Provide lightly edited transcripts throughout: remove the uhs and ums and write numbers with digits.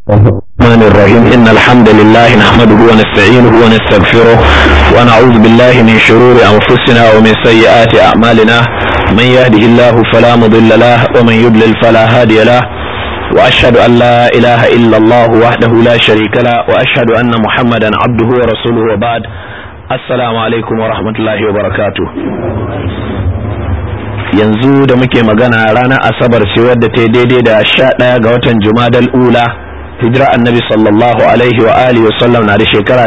الرحمن الرحيم إن الحمد لله نحمده ونستعينه ونستغفره ونعوذ بالله من شرور أنفسنا ومن سيئات أعمالنا من يهده الله فلا مضل له ومن يضلل فلا هادي له وأشهد أن لا إله إلا الله وحده لا شريك له وأشهد أن محمدا عبده ورسوله وبعد السلام عليكم ورحمة الله وبركاته. yanzu da muke magana ranar asabar ce wadda ta daidai da 11 ga watan jumadal ula hijira annabi sallallahu alaihi wa alihi wasallam na da shekara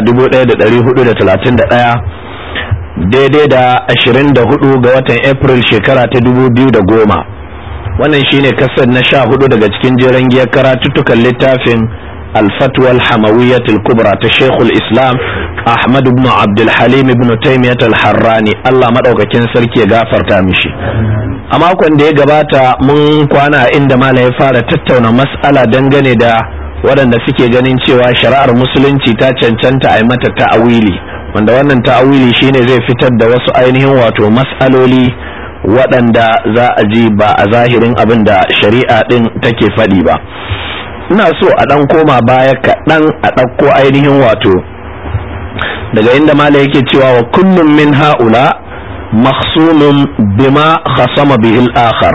1431 daidai da 24 ga watan april shekara ta 2010. wannan shine kasar na 14 daga cikin jeren giyar karatuttukan littafin الفتوى الحموية الكبرى تشيخ الإسلام أحمد بن عبد الحليم بن تيمية الحراني الله مدعوك كنسر كي غافر تامشي أما كون دي غباتا من كوانا عندما لا يفار تتونا مسألة دنغني دا waɗanda suke ganin cewa shari'ar musulunci ta cancanta a mata ta'awili wanda wannan ta'awili shine zai fitar da wasu ainihin wato mas'aloli waɗanda za a ji ba a zahirin abin da shari'a ɗin take faɗi ba. ina so a ɗan koma baya kaɗan a ɗauko ainihin wato daga inda mala yake cewa wa kullum min ha'ula makhsumun bima khasama bihi al-akhar.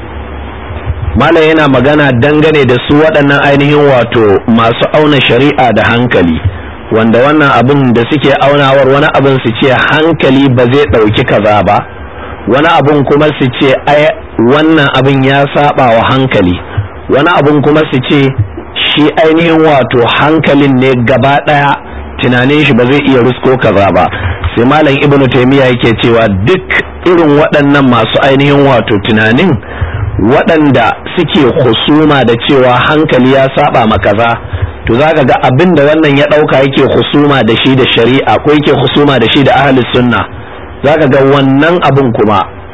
mala yana magana dangane da su waɗannan ainihin wato masu auna shari'a da hankali wanda wannan abin da suke aunawar wani abin su ce hankali ba zai ɗauki kaza ba, wani abin kuma su ce ai wannan abin ya saba wa hankali, wani abun kuma su ce shi ainihin wato hankalin ne gaba daya tunanin shi ba zai iya rusko kaza ba. sai malam ibnu taymiya yake cewa duk irin waɗannan masu ainihin wato tunanin waɗanda suke husuma da cewa hankali ya saba ma kaza, to zaka ga abin da wannan ya dauka yake husuma da shi da shari'a ko yake husuma da shi da ahlus sunna, zaka ga wannan abin kuma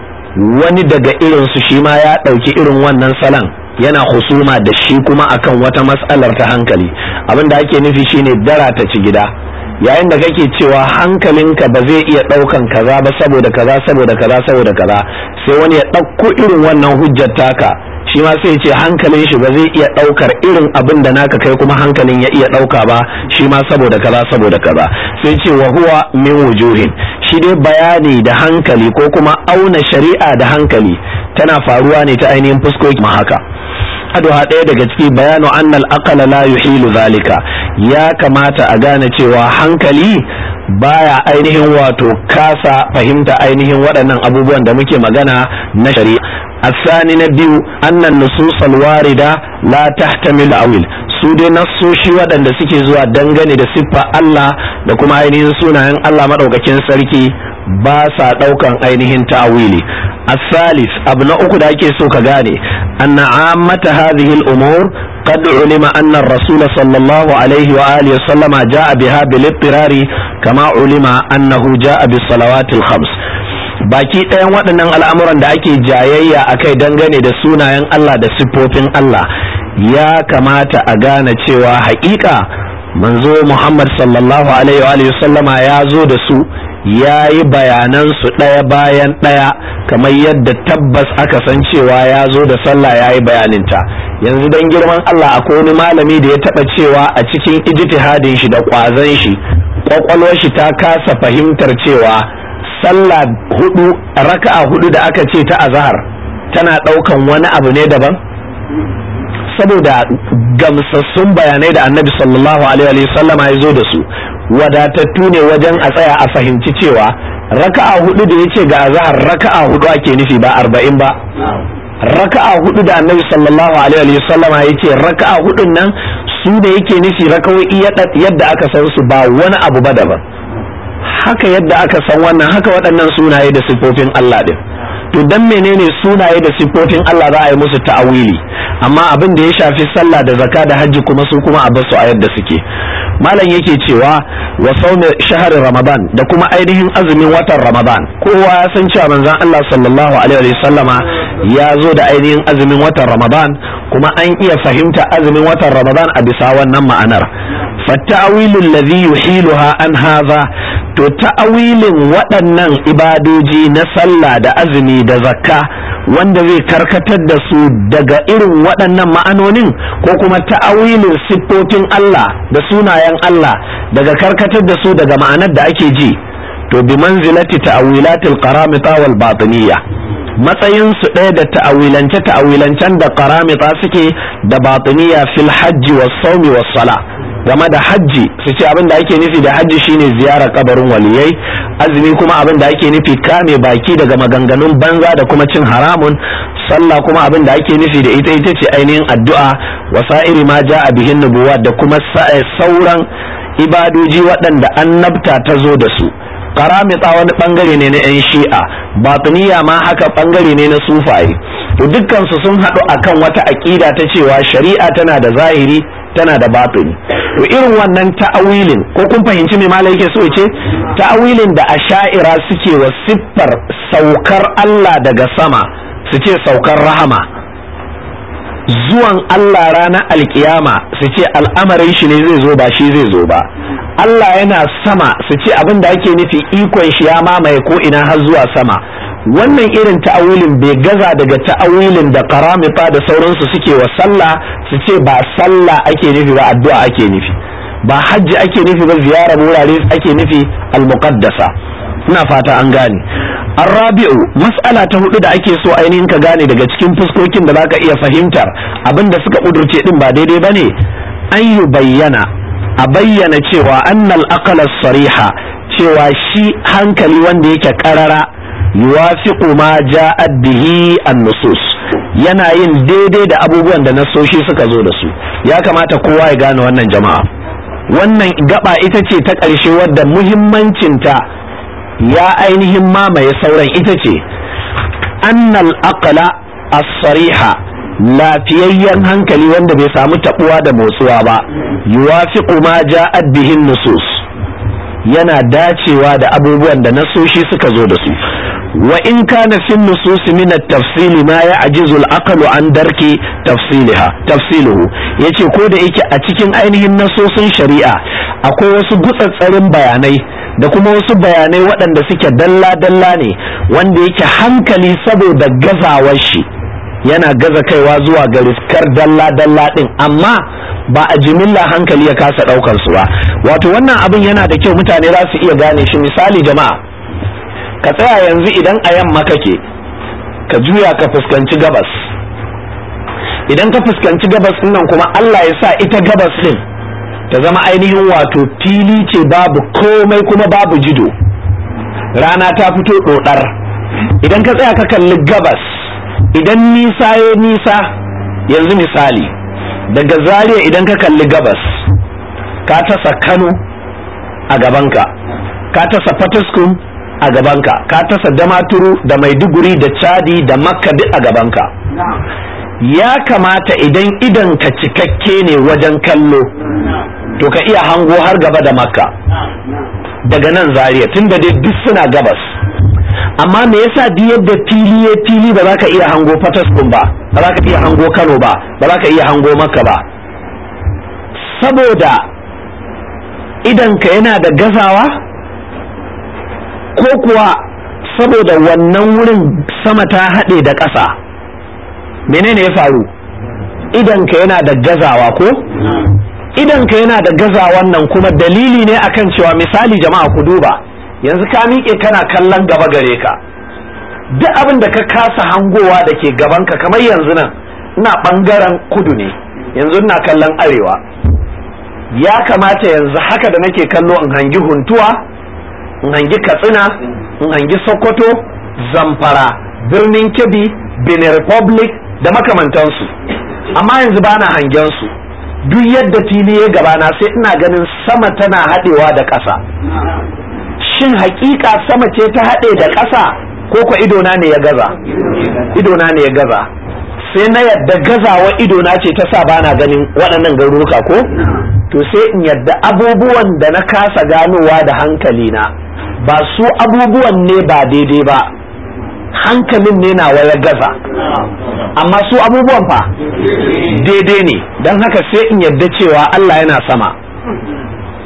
wani daga irin su shi ma ya dauki irin wannan salan yana husuma da shi kuma akan wata mas'alar ta hankali. abin da ake nufi shine dara ta ci gida, yayin da kake cewa hankalinka ba zai iya daukan kaza ba saboda kaza saboda kaza saboda kaza, sai wani ya dauko irin wannan hujjar taka shi ma sai ya ce hankalin shi ba zai iya daukar irin abin da naka kai kuma hankalin ya iya dauka ba shi ma saboda kaza saboda kaza. sai ce wa huwa min wujuhin, shi dai bayani da hankali ko kuma auna shari'a da hankali tana faruwa ne ta ainihin fuskoki ma haka. aduha ɗaya daga ciki bayanu annal aqala la yuhilu zalika, ya kamata a gane cewa hankali baya ainihin wato kasa fahimta ainihin waɗannan abubuwan da muke magana na shari'a. الثاني نبيو أن النصوص الواردة لا تحتمل أويل. su dai nassoshi waɗanda suke zuwa dangane da siffa Allah da kuma ainihin sunayen Allah maɗaukakin sarki ba sa ɗaukan ainihin ta'awili. الثالث abu na uku da ake so ka gane anna ammata hadhihi al-umur qad ulima anna ar-rasul sallallahu alaihi wa alihi wa sallama jaa biha bil ittirari kama ulima annahu jaa bis salawatil khams. baki ɗayan waɗannan al'amuran da ake jayayya akai dangane da sunayen Allah da siffofin Allah ya kamata a gane cewa haƙiƙa manzo Muhammad sallallahu alaihi wa sallama ya zo da su ya yi bayanan su ɗaya bayan ɗaya kamar yadda tabbas aka san cewa ya zo da sallah ya yi bayaninta. yanzu don girman Allah akwai wani malami da ya taɓa cewa a cikin ijtihadin shi da ƙwazon shi ƙwaƙwalwar shi ta kasa fahimtar cewa sallah hudu raka'a hudu da aka ce ta azhar tana ɗaukan wani abu ne daban? saboda gamsassun bayanai da annabi sallallahu alaihi wa sallama ya zo da su wadatattu ne wajen a tsaya a fahimci cewa raka'a hudu da yace ga azhar raka'a hudu ake nufi ba 40 ba. raka'a hudu da annabi sallallahu alaihi wa sallama yace raka'a hudun nan su da yake nufi raka'o'i yadda aka san su ba wani abu ba daban. haka yadda aka san wannan haka waɗannan sunaye da siffofin Allah din. to dan menene sunaye da siffofin Allah za a yi musu ta'awili, amma abin da ya shafi sallah da zakka da hajji kuma su kuma a basu a yadda suke. malam yake cewa wa sawmi shahri ramadan da kuma ainihin azumin watan ramadan, kowa ya san cewa manzon Allah sallallahu alaihi wa sallama ya zo da ainihin azumin watan ramadan kuma an iya fahimta azumin watan ramadan a bisa wannan ma'anar. فالتأويل الذي يحيلها عن هذا to ta'awilin waɗannan ibadoji na sallah da azumi da zakka wanda zai karkatar da su daga irin waɗannan ma'anonin, ko kuma ta'awilin siffofin Allah da sunayen Allah daga karkatar da su daga ma'anar da ake ji, to bi manzilati ta'awilatil qaramita wal batiniyya, matsayin su ɗaya da ta'awilancen da qaramita suke da batiniyya fil hajji was sawmi was sala. Game da hajji su ce abin da ake nufi da hajji shine ziyarar kabarin waliyai, azumi kuma abin da ake nufi kame baki daga maganganun banza da kuma cin haramun, sallah kuma abin da ake nufi da ita ce ainihin addu'a, wasa'iri ma ja'a bihin nubuwa da kuma sauran ibadoji waɗanda annabta ta zo da su. Qaramita wani bangare ne na 'yan shi'a, batiniya ma haka bangare ne na sufaye. To dukkan su sun haɗu akan wata aƙida ta cewa shari'a tana da zahiri tana da batini. To irin wannan ta'awilin, ko kun fahimci me malai yake so ya ce, ta'awilin da asha'ira suke wa siffar saukar Allah daga sama, su ce saukar rahama, zuwan Allah ranar alkiyama su ce al'amarin shi ne zai zo ba shi zai zo ba, Allah yana sama su ce abin da ake nufi ikon shi ya mamaye ko ina har zuwa sama. Wannan irin ta'awilin bai gaza daga ta'awilin da qaramita da sauransu suke wa sallah, su ce ba sallah ake nufi ba addu'a ake nufi, ba hajji ake nufi ba ziyarar wurare ake nufi al-muqaddasa. Ina fata an gane. Arabi'u, mas'ala ta hudu da ake so ainihin ka gane daga cikin fuskokin da zaka iya fahimtar abin da suka kudurce din ba daidai bane, an yi bayyana a bayyana cewa annal aqla sariha, cewa shi hankali wanda yake karara yuwafiqu ma ja'at bihi an-nusus, yana yin daidai da abubuwan da nasoshi suka zo da su. Ya kamata kowa ya gane wannan jama'a. Wannan gaba ita ce ta ƙarshe wadda muhimmancinta ya ainihin mamaye sauran, ita ce annal aqla as-sariha, lafiyayyen hankali wanda bai samu tabuwa da motsuwa ba, yuwafiqu ma ja'at bihi an-nusus, yana dacewa da abubuwan da nasoshi suka zo da su. wa in kana fi nusus min at-tafsil ma ya'jizu al-aql an darki tafsiluhu, yace ko da yake a cikin ainihin nasosin shari'a akwai wasu gutsatsarin bayanai da kuma wasu bayanai waɗanda suke dalla-dalla ne, wanda yake hankali saboda gazawar shi yana gaza kaiwa zuwa ga riskar dalla-dalla din, amma ba a jimilla hankali ya kasa ɗaukar su ba. Wato wannan abin yana da kyau mutane za su iya gane shi. Misali jama'a, ka tsaya yanzu idan a yamma kake, ka juya ka fuskanci gabas. Idan ka fuskanci gabas din nan kuma Allah ya sa ita gabas din ta zama ainihin wato fili ce, babu komai kuma babu jido, rana ta fito dodar. Idan ka tsaya ka kalli gabas, idan nisa ya nisa, yanzu misali daga Zaria idan ka kalli gabas, ka tasa Kano a gabanka, ka tasa Fataskum a gabanka, ka tasa Damaturu da Maiduguri da Chadi da Makka duk a gabanka. Ya kamata idan ka cikakke ne wajen kallo, to ka iya hango har gaba da Makka daga nan Zaria, tunda dai duk suna gabas. Amma me yasa duk yadda fili ba za ka iya hango Fataskum ba za ka iya hango Kano ba za ka iya hango Makka ba? Saboda idanka yana da gazawa, ko kuwa saboda wannan wurin sama ta haɗe da ƙasa? Menene ya faru? Idanka yana da gazawa ko? Idanka yana da gazawan nan kuma dalili ne akan cewa, misali jama'a ku duba, yanzu ka miƙe kana kallon gaba gare ka, duk abin da ka kasa hangowa da ke gabanka, kamar yanzu nan ina ɓangaren kudu ne, yanzu ina kallon arewa. Ya kamata yanzu haka da nake kallo in hangi Huntuwa, in hangi Katsina, in hangi Sokoto, Zamfara, Birnin Kebbi, Benin Republic da makamantansu, amma yanzu bana hangen su. Duk yadda fili ya gabana sai ina ganin sama tana haɗewa da ƙasa. Shin hakika sama ce ta haɗe da ƙasa, ko ko idona ne ya gaza? Idona ne ya gaza. Sai na yadda gazawa idona ce ta sa bana ganin waɗannan garuruka ko? To sai in yadda abubuwan da na kasa ganowa da hankalina ba su abubuwan ne ba daidai ba, hankalin ne nawa ya gaza, amma su abubuwan fa daidai ne. Don haka sai in yadda cewa Allah yana sama.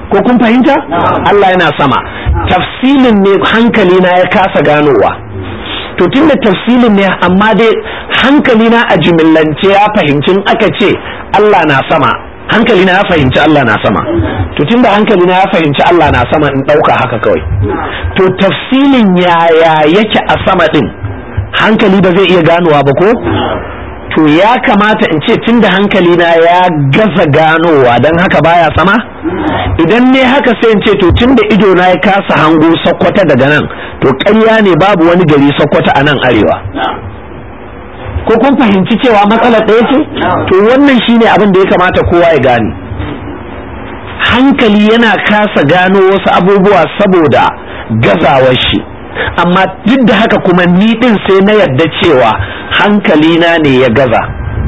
ko kun fahimta? Allah yana sama, tafsilin ne hankali na ya kasa ganowa. To tunda tafsilin ne amma dai hankali na a jumillance ya fahimci aka ce Allah na sama, hankali na ya fahimci Allah na sama. To tunda hankali na ya fahimci Allah na sama in dauka haka kawai. To tafsilin yaya yake a sama din hankali ba zai iya ganowa ba ko? To ya kamata in ce tunda hankali na ya gaza ganowa don haka baya sama? Idan ne haka sai in ce to tunda ido na ya kasa hango Sokoto daga nan, to ƙarya ne babu wani gari Sokoto a nan arewa. Ko kun fahimci cewa matsalar ɗaya ce? To wannan shine abin da ya kamata kowa ya gane. Hankali yana kasa gano wasu abubuwa saboda gazawar shi, amma duk da haka kuma ni din sai na yarda cewa hankalina ne ya gaza.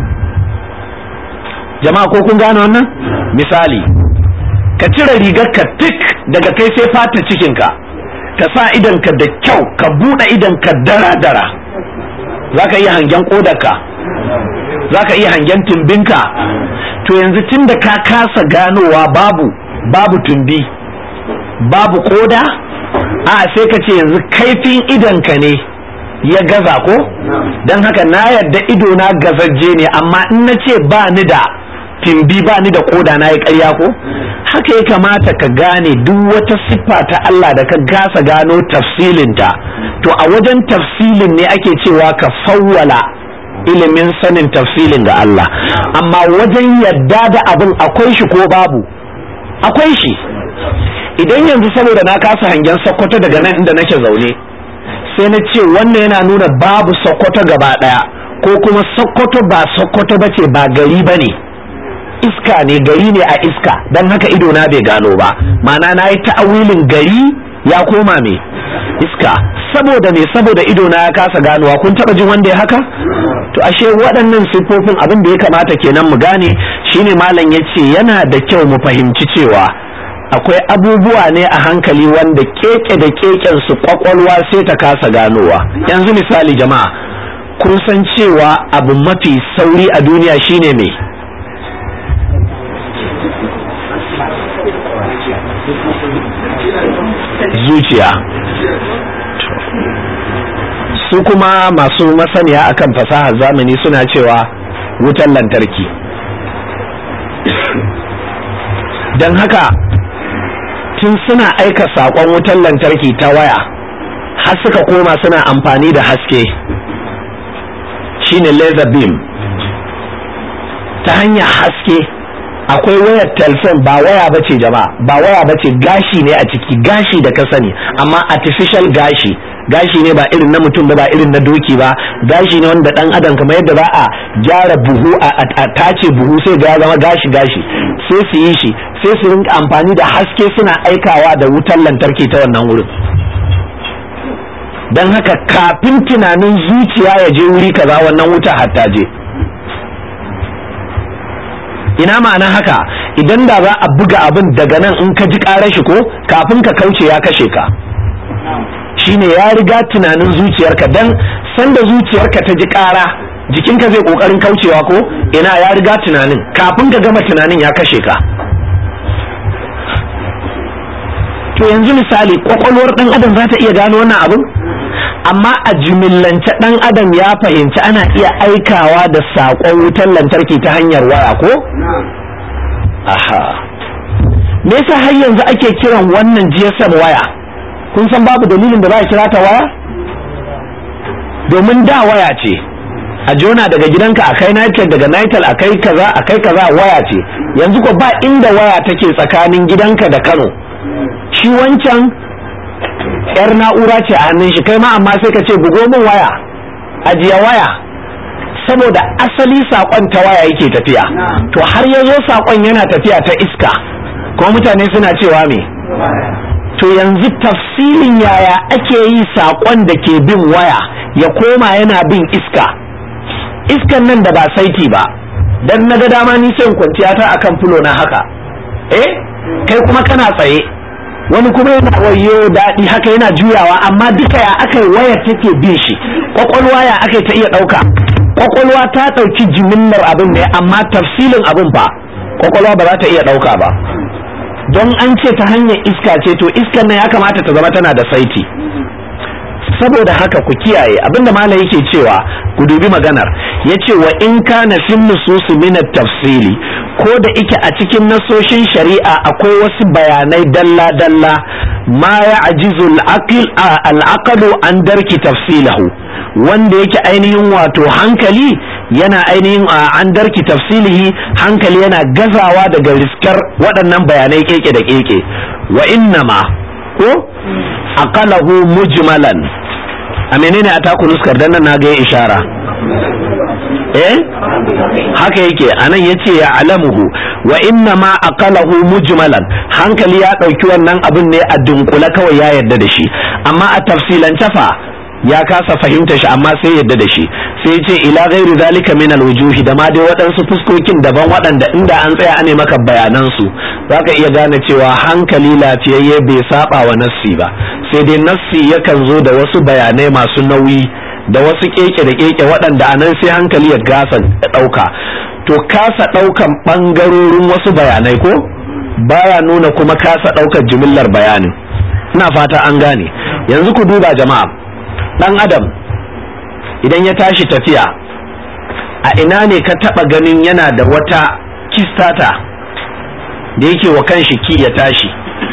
Jama'a ko kun gane wannan? Misali, ka cire rigarka tik daga kai sai fata cikinka, ka sa idanka da kyau, ka buɗe idanka dara-dara, za ka iya hangen ƙodarka, za ka iya hangen tumbinka. To yanzu tun da ka kasa ganowa babu tumbi, babu ƙoda, a sai ka ce yanzu kaifin idanka ne ya gaza ko? Don haka na yarda ido na gazajje ne, amma in na ce ba ni da timbi ba ni da koda na yi ƙarya ko? Haka ya kamata ka gane duk wata siffa ta Allah da ka gasa gano tafsilinta, to a wajen tafsilin ne ake cewa ka fawwala ilimin sanin tafsilin ga Allah. Amma wajen yadda da abin akwai shi ko babu? Akwai shi. Idan yanzu saboda na kasa hangen Sokoto daga nan inda nake zaune, sai na ce wannan yana nuna babu Sokoto gaba ɗaya, ko kuma Sokoto ba Sokoto bace, ba gari bane, iska ne, gari ne a iska, don haka ido na bai gano ba. Ma'ana na yi ta'awilin gari ya koma me iska, saboda me, saboda ido na ya kasa ganowa. Kun taba jin wanda ya haka? To ashe waɗannan siffofin abin da ya kamata kenan mu gane shine malam yace yana da kyau mu fahimci cewa akwai abubuwa ne a hankali wanda keke da keken su kwakwalwa sai ta kasa ganowa. Yanzu misali jama'a, kun san cewa abu mafi sauri a duniya shine me? Zuciya. Su kuma masu masaniya akan fasahar zamani suna cewa wutar lantarki. Don haka tun suna aika saƙon wutar lantarki ta waya har suka koma suna amfani da haske, shine laser beam. Ta hanyar haske akwai wayar telefon, ba waya bace jama'a, ba waya bace, gashi ne a ciki, gashi da ka sani, amma artificial gashi ne, ba irin na mutum ba irin na doki ba, gashi ne wanda dan adam kamar yadda ba a gyara buhu a tace buhu sai ga ya zama gashi sai su yi shi, sai su rinka amfani da haske suna aikawa da wutar lantarki ta wannan wurin. Don haka kafin tunanin zuciya ya je wuri kaza wannan wuta hatta je. Ina ma'ana haka? Idan da za a buga abin daga nan in ka ji ƙarar shi ko kafin ka kauce ya kashe ka, shine ya riga tunanin zuciyarka. Dan sanda zuciyarka ta ji ƙara jikinka zai ƙoƙarin kaucewa ko ina, ya riga tunanin, kafin ka gama tunanin ya kashe ka. To yanzu misali kwakwalwar ɗan adam za ta iya gano wannan abin? Amma a jimillance ɗan adam ya fahimci ana iya aikawa da saƙon wutar lantarki ta hanyar waya ko? Aha, me yasa har yanzu ake kiran wannan GSM waya? Kun san babu dalilin da za a kira ta waya? Domin da waya ce, a jona daga gidanka a kai Nitel, daga Nitel a kai kaza waya ce. Yanzu ko ba inda waya take tsakanin gidanka da Kano. Shi wancan yar na'ura ce a hannun shi, kai ma amma sai ka ce bugo min waya, ajiye waya, saboda asali sakon ta waya yake tafiya. To har yazo sakon yana tafiya ta iska, kuma mutane suna cewa me? To yanzu tafsilin yaya ake yi sakon da ke bin waya ya koma yana bin iska, iskan nan da ba saiti ba. Dan na ga dama ni sai in kwanciya ta akan fulo na haka, kai kuma kana tsaye, wani kuma yana wayo daɗi haka yana juyawa, amma duka ya aka yi wayar take bin shi, kwakwalwa ya aka ta iya ɗauka. Kwakwalwa ta ɗauki jimillar abin ne, amma tafsilin abin ba kwakwalwa ba za ta iya ɗauka ba. don an ce ta hanyar iska ce to iskar nan ya kamata ta zama tana da saiti. Saboda haka ku kiyaye abinda malam yake cewa ku dubi maganar yace wa in kana fil nusus min at-tafsili, ko da ike a cikin nasoshin shari'a akwai wasu bayanai dalla dalla ma ya'jizu al-aqlu an darki tafsilahu, wanda yake ainihin wato hankali yana ainihin an darki tafsilihi, hankali yana gazawa daga riskar waɗannan bayanai keke da keke. Wa innama ko aqalahu mujmalan, a menene a taku nuskar dan nan naga ya ishara haka yake anan yace ya alamuhu wa inna ma aqalahu mujmalan, hankali ya dauki wannan abin ne a dunkula kawai ya yarda da shi, amma a tafsilance fa ya kasa fahimta shi amma sai yarda da shi. sai yace ila ghairi zalika min alwujuhi, da ma dai waɗansu fuskokin daban waɗanda inda an tsaya ane maka bayanan su zaka iya gane cewa hankali lafiyayye bai saba wa nassi ba, sai dai nassi yakan zo da wasu bayanai masu nauyi da wasu keke da keke waɗanda anan sai hankali ya gasa ɗauka. To kasa ɗaukan ɓangarorin wasu bayanai ko baya nuna kuma kasa ɗaukar jimillar bayanin. Ina fata an gane. Yanzu ku duba jama'a, ɗan adam idan ya tashi tafiya, a ina ne ka taɓa ganin yana da wata kistata da yake wa kanshi ki ya tashi?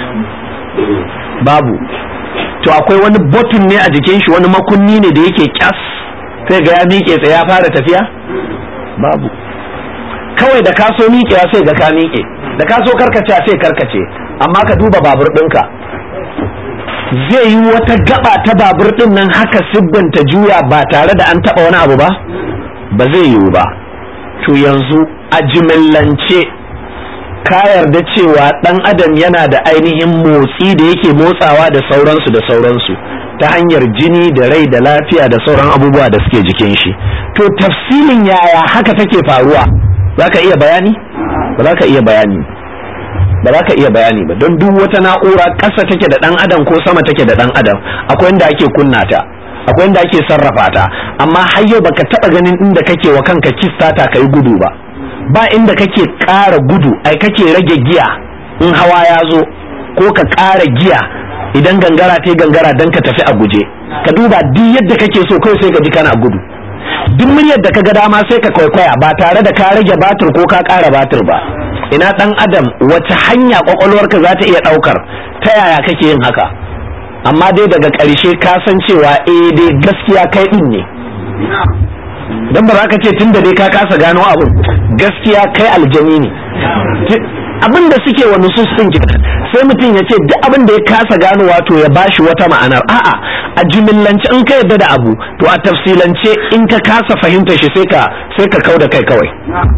Babu. To akwai wani button ne a jikin shi, wani makunni ne da yake kyas sai ga ya miƙe tsaye ya fara tafiya? Babu. Kawai da ka so miƙewa sai ga ka miƙe, da ka so karkace sai karkace. Amma ka duba babur ɗinka, zai yi wata gaba ta babur ɗin nan haka sibbanta juya ba tare da an taɓa wani abu ba? Ba zai yiwu ba. To yanzu a jimillance ka yarda cewa ɗan adam yana da ainihin motsi da yake motsawa da sauransu ta hanyar jini da rai da lafiya da sauran abubuwa da suke jikin shi. To tafsilin yaya haka take faruwa, za ka iya bayani? Ba za ka iya bayani ba za ka iya bayani ba, don duk wata na'ura ƙasa take da ɗan adam ko sama take da ɗan adam, akwai inda ake kunna ta, akwai inda ake sarrafa ta, amma har yau baka taɓa ganin inda kake wa kanka kistata kai gudu ba inda kake ƙara gudu ai kake rage giya in hawa ya zo, ko ka ƙara giya idan gangara ta gangara don ka tafi a guje. Ka duba duk yadda kake so kawai sai ka ji kana gudu, duk muryar da ka ga dama sai ka kwaikwaya ba tare da ka rage batir ko ka ƙara batir ba. Ina ɗan adam wace hanya kwakwalwarka za ta iya ɗaukar, ta yaya kake yin haka? Amma dai daga ƙarshe ka san cewa dai gaskiya kai ɗin ne, don ba za ka ce tun da dai ka kasa gano abin, gaskiya kai aljani ne. Abin da suke wa nusus ɗin sai mutum ya ce duk abin da ya kasa gano wato ya bashi wata ma'anar. A'a, a jimillance in ka yadda da abu, to a tafsilance in ka kasa fahimta shi sai ka kau da kai kawai.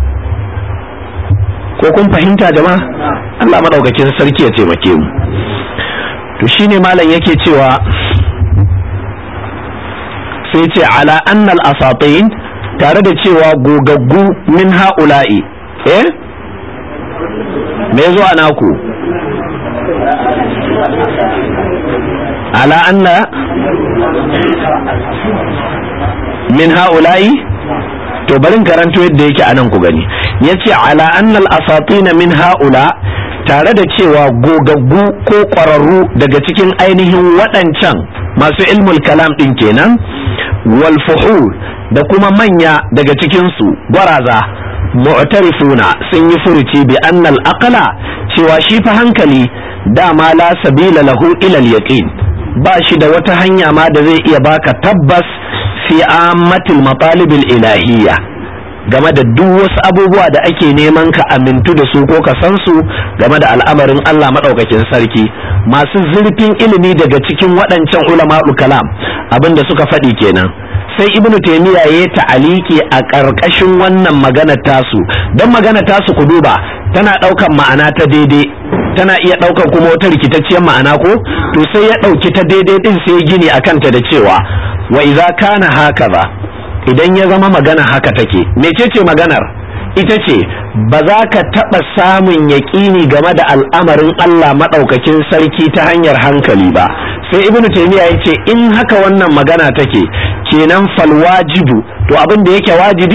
Ko kun fahimta jama'a? Allah madaukakin sarki ya taimake mu. To shine malam yake cewa, sai ce ala annal asatin, tare da cewa gogaggu min ha'ula'i, me zo a naku? Ala anna min ha'ula'i, to barin karanto yadda yake anan ku gani. Yace ala annal asatin min ha'ula, tare da cewa gogaggu ko ƙwararru daga cikin ainihin waɗancan masu ilmul kalam ɗin kenan, wal fuhul da kuma manya daga cikinsu gwaraza, mu'tarifuna sun yi furuci bi annal aqla, cewa shi fa hankali dama la sabila lahu ila al-yaqin, ba shi da wata hanya ma da zai iya baka tabbas fi ammatil matalibil ilahiyya, game da duk wasu abubuwa da ake neman ka amintu da su ko ka san su game da al'amarin Allah madaukakin sarki. Masu zurfin ilimi daga cikin waɗancan ulama'ul kalam abinda suka faɗi kenan. Sai ibnu taymiya yayi ta'aliki a ƙarƙashin wannan magana tasu, don magana tasu ku duba tana ɗaukan ma'ana ta daidai, tana iya ɗaukan kuma wata rikitacciyar ma'ana ko, to sai ya ɗauki ta daidai din sai gini akan ta da cewa wa idza kana hakaza, idan ya zama magana haka take, mecece maganar? Ita ce ba za ka taɓa samun yaƙini game da al'amarin Allah maɗaukakin sarki ta hanyar hankali ba. Sai ibnu taymiya ya ce in haka wannan magana take, kenan fal wajibu, to abin da yake wajibi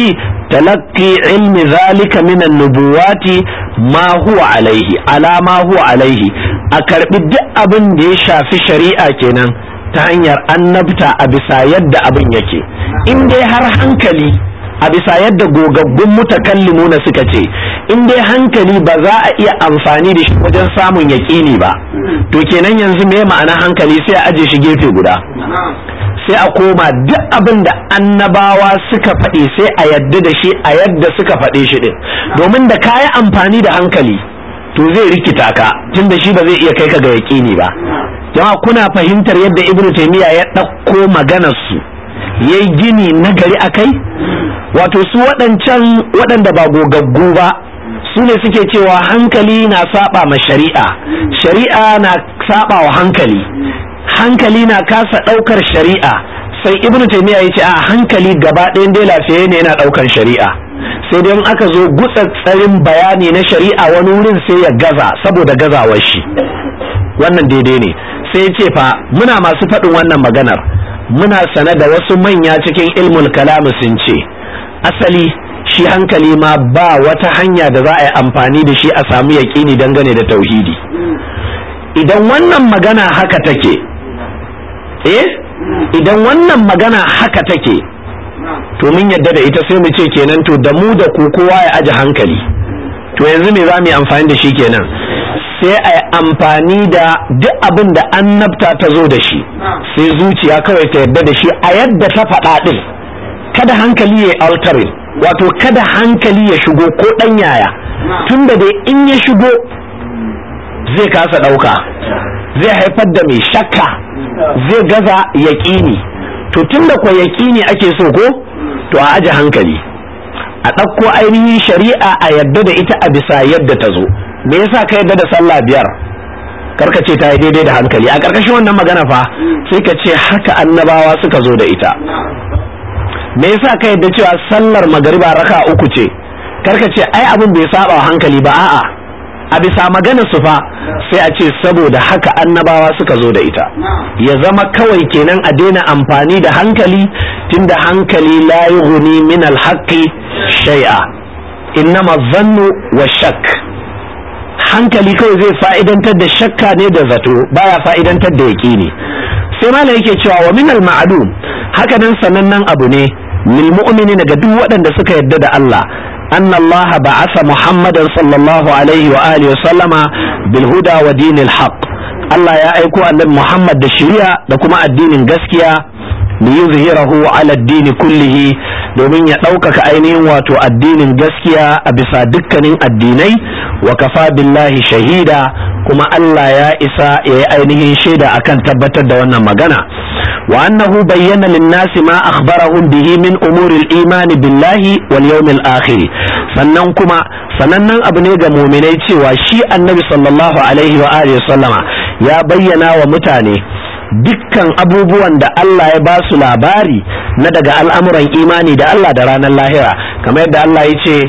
talaqqi ilmi zalika min an-nubuwati ma huwa alaihi ala ma huwa alaihi, a karbi duk abin da ya shafi shari'a kenan ta hanyar annabta a bisa yadda abin yake. In dai har hankali a bisa yadda gogaggun mutakallimuna suka ce, in dai hankali ba za a iya amfani da shi wajen samun yaƙini ba, to kenan yanzu me ma'ana hankali sai a aje shi gefe guda, sai a koma duk abin da annabawa suka faɗi sai a yadda da shi a yadda suka faɗe shi din, domin da kayi amfani da hankali to zai rikita ka, tunda shi ba zai iya kai ka ga yaƙini ba. jama'a kuna fahimtar yadda ibnu taymiya ya ɗauko maganar su yayi gini na gari akai? Wato su waɗancan waɗanda ba gogaggu ba su ne suke cewa hankali na saba ma shari'a, shari'a na saba wa hankali, hankali na kasa ɗaukar shari'a. Sai ibnu taymiya ya ce a hankali gaba ɗayan dai lafiya ne yana ɗaukar shari'a, sai dai in aka zo gutsatsarin bayani na shari'a wani wurin sai ya gaza saboda gazawar shi. Wannan daidai ne. Sai ya ce fa muna masu faɗin wannan maganar muna sane da wasu manya cikin ilmul kalam sun ce asali shi hankali ma ba wata hanya da za a yi amfani da shi a samu yaƙini dangane da tauhidi. Idan wannan magana haka take, idan wannan magana haka take, to mun yadda da ita sai mu ce kenan to da mu da ku kowa ya aje hankali. To yanzu me za mu yi amfani da shi kenan? Sai a yi amfani da duk abin da annabta ta zo da shi, sai zuciya kawai ta yadda da shi a yadda ta faɗa ɗin, kada hankali ya altering, wato kada hankali ya shigo ko ɗan yaya, tunda dai in ya shigo zai kasa ɗauka, zai haifar da mai shakka, zai gaza yaƙini. To tunda kwa yaƙini ake so ko, to a aje hankali, a ɗauko ainihin shari'a a yadda da ita a bisa yadda ta zo. Me yasa ka yadda da sallah biyar? Karka ce ta yi daidai da hankali. A ƙarƙashin wannan magana fa sai ka ce haka annabawa suka zo da ita. Me yasa ka yadda cewa sallar magariba raka uku ce? Karka ce ai abin bai saba hankali ba, a'a a bisa magana su fa sai a ce saboda haka annabawa suka zo da ita. Ya zama kawai kenan a daina amfani da hankali, tunda hankali la yughni min al-haqqi shay'a, innama dhannu wa shakk. Hankali kawai zai fa'idantar da shakka ne da zato, baya fa'idantar da yaƙini. Sai malam yake cewa wa min al-ma'lum, haka nan sanannen abu ne lil mu'minina ga duk waɗanda suka yarda da Allah, anna Allah ba'atha Muhammadan sallallahu alaihi wa alihi wa sallama bil huda wa dinil haqq. Allah ya aiko annabi Muhammad da shari'a da kuma addinin gaskiya, li yuzhirahu ala ad-din kullihi, domin ya ɗaukaka ainihin wato addinin gaskiya a bisa dukkanin addinai, wa kafa billahi shahida, kuma Allah ya isa ya yi ainihin shaida akan tabbatar da wannan magana. wa annahu bayyana lin-nasi ma akhbarahum bihi min umuri al-iman billahi wal yawmil akhir. Sannan kuma sanannen abu ne ga mu'minai cewa shi annabi sallallahu alaihi wa alihi sallama ya bayyana wa mutane dukkan abubuwan da Allah ya ba su labari na daga al'amuran imani da Allah da ranar lahira, kamar yadda Allah ya ce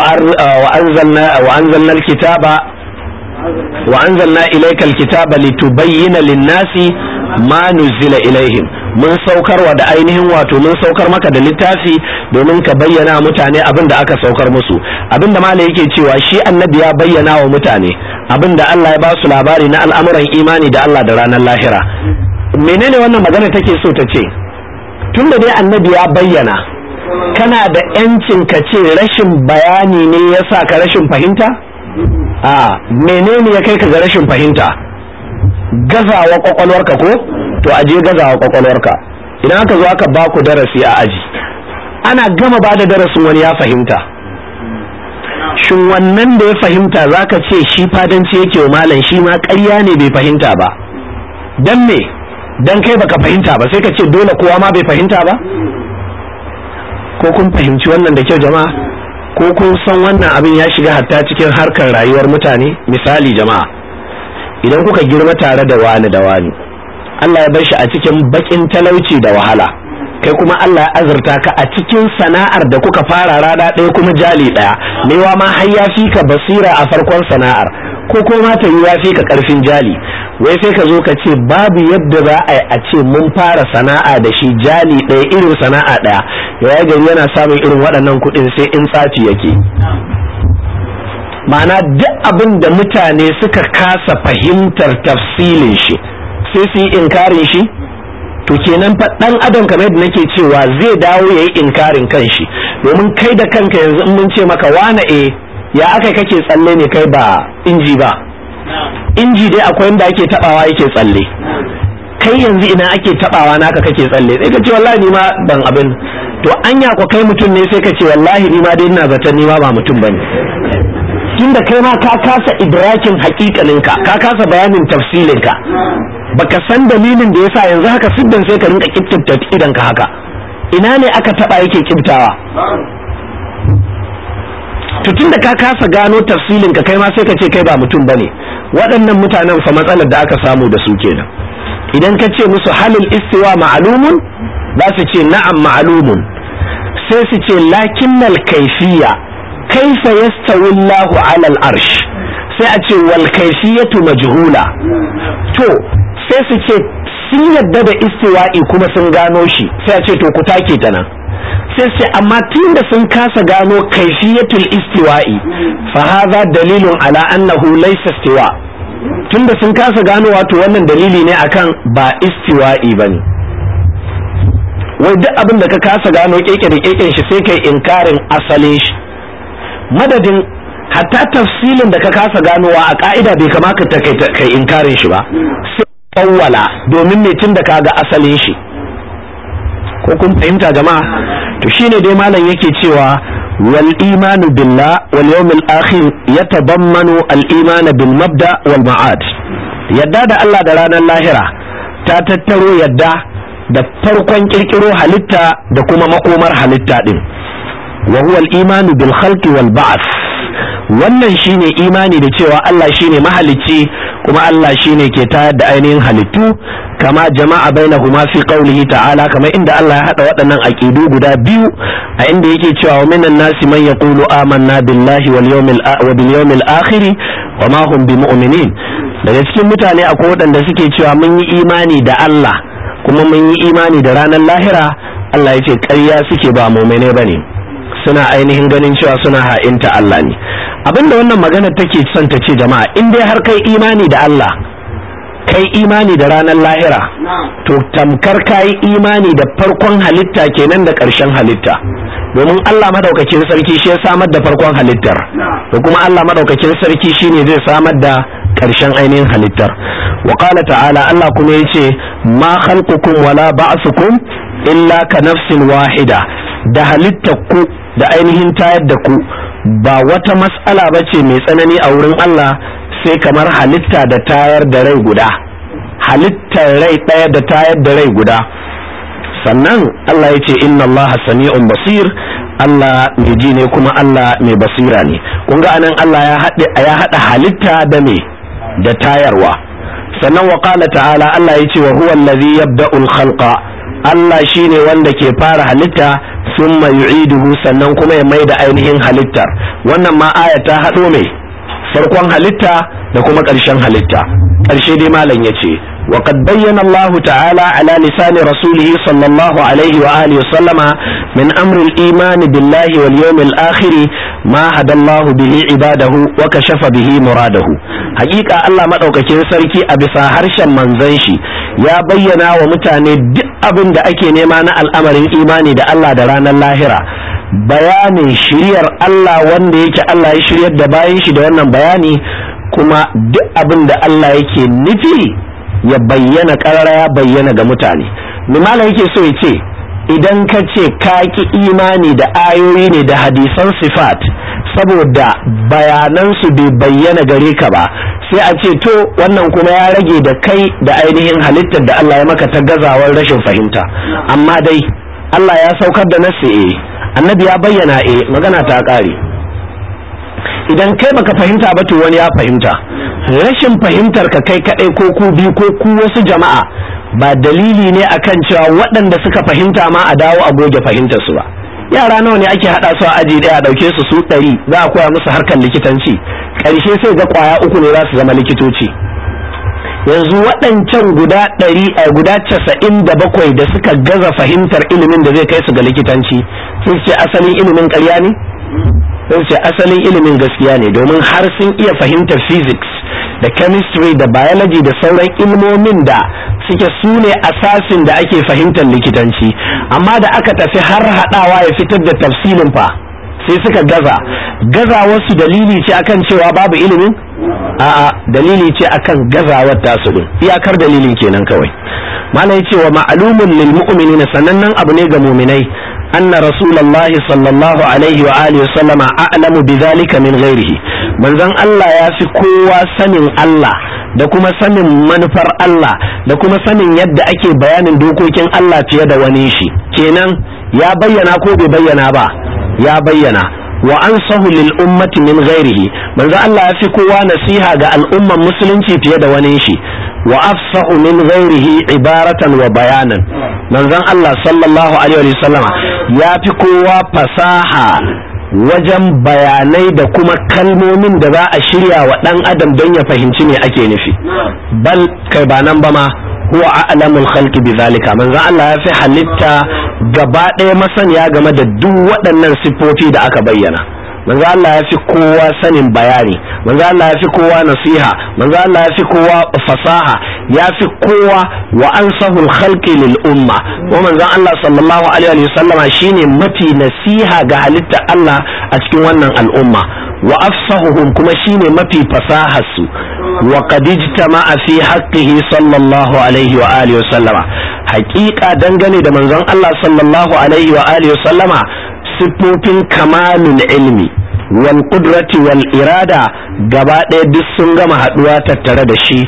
wa anzalna ilaykal kitaba litubayyana lin-nasi ma nuzila ilaihim. Mun saukarwa da ainihin wato mun saukar maka da littafi domin ka bayyana mutane abin da aka saukar musu. Abin da malai yake cewa shi annabi ya bayyana wa mutane abin da Allah ya ba su labari na al'amuran imani da Allah da ranar lahira. Menene wannan magana take so ta ce? Tunda dai annabi ya bayyana, kana da yancin ka ce rashin bayani ne yasa ka rashin fahimta? A menene ya kai ka ga rashin fahimta? Gazawa kwakwalwarka ko? To aje gazawa kwakwalwarka. Idan aka zo aka ba ku darasi a aji, ana gama ba da darasin wani ya fahimta, shin wannan da ya fahimta zaka ce shi fadanci yake wa malam, shi ma ƙarya ne bai fahimta ba? Dan me? Dan kai baka fahimta ba sai ka ce dole kowa ma bai fahimta ba? Ko kun fahimci wannan da kyau jama'a? Ko kun san wannan abin ya shiga hatta cikin harkar rayuwar mutane? Misali jama'a, idan kuka girma tare da wani da wani, Allah ya bar shi a cikin bakin talauci da wahala, kai kuma Allah ya azurta ka a cikin sana'ar da kuka fara rana ɗaya kuma jali ɗaya, mewa ma har ya fi ka basira a farkon sana'ar, ko kuma ta yi ya fi ka ƙarfin jali. wai sai ka zo ka ce babu yadda za a ce mun fara sana'a da shi jali ɗaya irin sana'a ɗaya ya gari yana samun irin waɗannan kuɗin sai in tsafi yake. ma'ana duk abin da mutane suka kasa fahimtar tafsilin shi sai su yi inkarin shi, to kenan fa dan adam kamar yadda nake cewa zai dawo yayi inkarin kanshi, domin kai da kanka yanzu in mun ce maka wane ya aka kake tsalle ne kai ba inji ba, inji dai akwai inda ake tabawa yake tsalle, kai yanzu ina ake tabawa naka kake tsalle, sai ka ce wallahi ni ma ban abin, to anya ko kai mutum ne sai ka ce wallahi ni ma dai ina zaton ni ma ba mutum bane, tunda kai ma ka kasa idrakin hakikaninka, ka kasa bayanin tafsilinka, baka san dalilin da yasa yanzu haka siddan sai ka rinka kittata idan ka haka, ina ne aka taba yake kibtawa, to tunda ka kasa gano tafsilinka kai ma sai ka ce kai ba mutum bane. waɗannan mutanen fa matsalar da aka samu da su kenan, idan ka ce musu halil istiwa ma'lumun za su ce na'am ma'lumun, sai su ce lakinnal kayfiyya kaifa yastawi Allahu 'ala al-arsh, sai a ce wal kayfiyatu majhula, to sai su ce sun yadda da istiwa'i kuma sun gano shi, sai a ce to ku take ta nan, sai su ce amma tunda sun kasa gano kayfiyatul istiwa'i fa hadha dalilun ala annahu laysa istiwa, tunda sun kasa gano wato wannan dalili ne akan ba istiwa'i bane. wai duk abin da ka kasa gano keke da keken shi sai kai inkarin asalin shi, madadin hatta tafsilin da ka kasa ganowa a ka'ida bai kamata ta kai inkarin shi ba, sai awwala domin me tunda kaga asalin shi. ko kun fahimta jama'a? to shine dai malam yake cewa wal imanu billah wal yawmil akhir yatadammanu al iman bil mabda wal ma'ad. yadda da Allah da ranar lahira ta tattaro yadda da farkon kirkiro halitta da kuma makomar halitta din, wa huwa al imanu bil khalqi wal ba'th. wannan shine imani da cewa Allah shine mahalicci kuma Allah shine ke tayar da ainihin halittu, kama jama'a bainahuma fi qawlihi ta'ala, kama inda Allah ya hada waɗannan aqidu guda biyu a inda yake cewa wa minan nasi man yaqulu amanna billahi wal yawmil akhir wa ma hum bimu'minin. daga cikin mutane akwai waɗanda suke cewa mun yi imani da Allah kuma mun yi imani da ranar lahira. Allah yace ƙarya suke, ba mu'mine bane, suna ainihin ganin cewa suna ha'inta Allah ne. abinda wannan magana take son ta ce jama'a, in dai har kai imani da Allah, kai imani da ranar lahira, to tamkar kai imani da farkon halitta kenan da ƙarshen halitta, domin Allah madaukakin sarki shi ya samar da farkon halittar, da kuma Allah madaukakin sarki shine zai samar da ƙarshen ainihin halittar. wa qala ta'ala, Allah kuma yace ma khalqukum wala ba'thukum illa ka nafsin wahida, da halittar ku da ainihin tayar da ku ba wata mas'ala bace mai tsanani a wurin Allah sai kamar halitta da tayar da rai guda, halittar rai ɗaya da tayar da rai guda. sannan Allah ya ce inna Allah sami'un basir, Allah mai ji ne kuma Allah mai basira ne. kun ga anan Allah ya haɗa halitta da me da tayarwa. sannan wa qala ta'ala, Allah ya ce wa huwa allazi yabda'ul khalqa, Allah shine wanda ke fara halitta summa yu'iduhu, sannan kuma ya maida ainihin halittar. wannan ma aya ta haɗo mai farkon halitta da kuma ƙarshen halitta. ƙarshe dai malam yace wa qad bayyana Allah ta'ala ala lisani rasulih sallallahu alaihi wa alihi wasallama min amri al-iman billahi wal yawmil akhir ma hada Allah bihi ibadahu wa kashafa bihi muradahu. haƙiƙa Allah madaukakin sarki a bisa harshen manzon shi ya bayyana wa mutane duk abin da ake nema na al'amarin imani da Allah da ranar lahira, bayanin shiryar Allah wanda yake Allah ya shiryar da bayan shi da wannan bayani, kuma duk abin da Allah yake nufi ya bayyana karara ya bayyana ga mutane. Malam yake so ya ce idan ka ce ka ki imani da ayoyi ne da hadisan sifat saboda bayanan su bai bayyana gare ka ba, sai a ce to wannan kuma ya rage da kai da ainihin halittar da Allah ya maka ta gazawar rashin fahimta. amma dai Allah ya saukar da nasi, annabi ya bayyana, magana ta kare. idan kai baka fahimta ba to wani ya fahimta. rashin fahimtar ka kai kadai ko ku biyu ko ku wasu jama'a ba dalili ne akan cewa waɗanda suka fahimta ma a dawo a goge fahimtar su ba. yara nawa ne ake hada su a aji daya, dauke su 100 za a koya musu harkar likitanci, karshe sai ga kwaya 3 ne za su zama likitoci. yanzu waɗancan guda 97 da suka gaza fahimtar ilimin da zai kai su ga likitanci sun ce asalin ilimin ƙarya ne sun ce asalin ilimin gaskiya ne domin har sun iya fahimtar physics da chemistry da biology da sauran ilmomin da suke su ne asasin da ake fahimtar likitanci, amma da aka tafi har haɗawa ya fitar da tafsilin fa sai suka gaza wasu dalili ce akan cewa babu ilimin? A'a, dalili ce akan gazawar tasu din, iyakar dalilin kenan kawai. Malai ce wa ma'lumun lil mu'minina, sanannen abu ne ga mu'minai, anna rasulullahi sallallahu alaihi wa alihi wa sallama a'lamu bidhalika min ghairihi. Manzon Allah ya fi kowa sanin Allah da kuma sanin manufar Allah da kuma sanin yadda ake bayanin dokokin Allah fiye da wani shi. Kenan ya bayyana ko bai bayyana ba? Ya bayyana. Wa ansahu lil ummati min ghairihi. Manzon Allah ya fi kowa nasiha ga al'umman musulunci fiye da wani shi. Wa afsahu min ghairihi ibaratan wa bayanan. Manzon Allah sallallahu alaihi wa sallama ya fi kowa fasaha wajen bayanai da kuma kalmomin da za a shirya wa ɗan adam don ya fahimci me ake nufi. Bal kai ba nan ba ma huwa a'lamul khalqi bizalika. Manzon Allah ya fi halitta gaba ɗaya masaniya game da duk waɗannan siffofi da aka bayyana. Manzon Allah ya fi kowa sanin bayani, manzon Allah ya fi kowa nasiha, manzon Allah ya fi kowa fasaha, ya fi kowa wa ansahul khalqi lil umma. Wa manzon Allah sallallahu alaihi wa sallama shine mafi nasiha ga halitta Allah a cikin wannan al'umma, wa afsahuhum kuma shine mafi fasahar su. Wa qad ijtama'a fi haqqihi sallallahu alaihi wa alihi wa sallama. Haqiqa dangane da manzon Allah sallallahu alaihi wa alihi wa sallama siffofin kamalul ilmi wal qudrati wal irada gaba ɗaya duk sun gama haɗuwa tattare da shi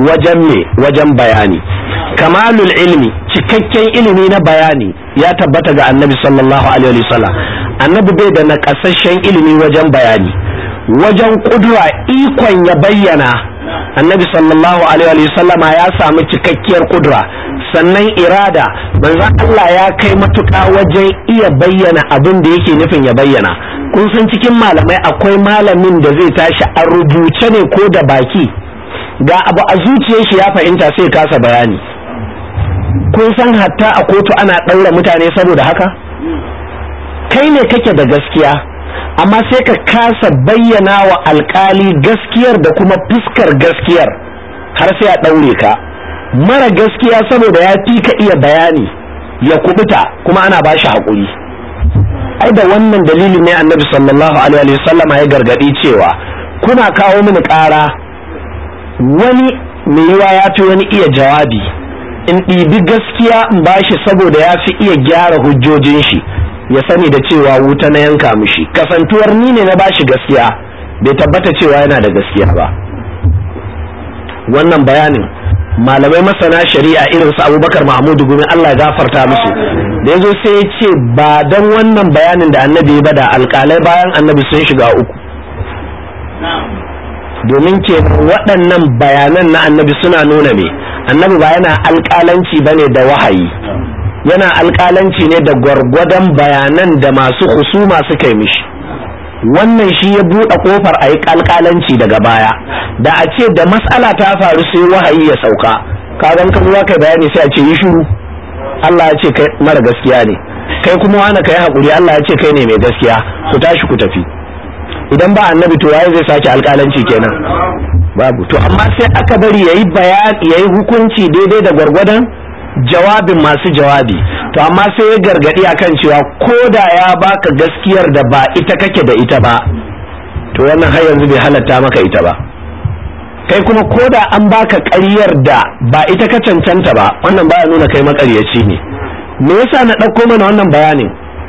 wajen bayani. Kamalul ilmi, cikakken ilimi na bayani ya tabbata ga annabi sallallahu alaihi wasallam. Annabi bai da naƙasasshen ilimi wajen bayani. Wajen kudura ikon ya bayyana, annabi sallallahu alaihi wasallam ya samu cikakkiyar kudura. Sannan irada, manzon Allah ya kai matuƙa wajen iya bayyana abin da yake nufin ya bayyana. Kun san cikin malamai akwai malamin da zai tashi a rubuce ne ko da baki, ga abu a zuciyar shi ya fahimta sai kasa bayani. Kun san hatta a kotu ana ɗaura mutane saboda haka? Kai ne kake da gaskiya, amma sai ka kasa bayyana wa alƙali gaskiyar da kuma fuskar gaskiyar, har sai a ɗaure ka. Mara gaskiya saboda ya fi ka iya bayani ya kubuta kuma ana ba shi haƙuri. Ai da wannan dalilin ne annabi sallallahu alaihi wasallam ya gargadi cewa kuna kawo mini ƙara, wani mai yiwa ya fi wani iya jawabi, in ɗibi gaskiya in bashi saboda ya fi iya gyara hujjojin shi, ya sani da cewa wuta na yanka mishi. Kasantuwar ni ne na bashi gaskiya bai tabbata cewa yana da gaskiya ba. Wannan bayanin malamai masana shari'a irin su Abubakar Mahmud Gumi Allah ya gafarta musu, da yazo sai ya ce ba dan wannan bayanin da annabi ba da alƙalai bayan annabi sun shiga uku. Domin ke waɗannan bayanan na annabi suna nuna me annabi ba yana alƙalanci bane da wahayi, yana alƙalanci ne da gwargwadon bayanan da masu husuma suka yi mishi. Wannan shi ya buɗe ƙofar a yi alƙalanci daga baya. Da a ce da mas'ala ta faru sai wahayi ya sauka, kagan kan zuwa kai bayani sai a ce yi shiru, Allah ya ce kai mara gaskiya ne, kai kuma wani kai haƙuri, Allah ya ce kai ne mai gaskiya, ku tashi ku tafi. Idan ba annabi to waye zai sake alƙalanci kenan? Babu. To amma sai aka bari yayi bayani, yayi hukunci daidai da gwargwadon jawabin masu jawabi. To amma sai ya gargadi akan cewa ko da ya baka gaskiyar da ba ita kake da ita ba, to wannan har yanzu bai halatta maka ita ba. Kai kuma ko da an baka ƙaryar da ba ita ka cancanta ba, wannan baya nuna kai maƙaryaci ne. Me yasa na ɗauko mana wannan bayanin?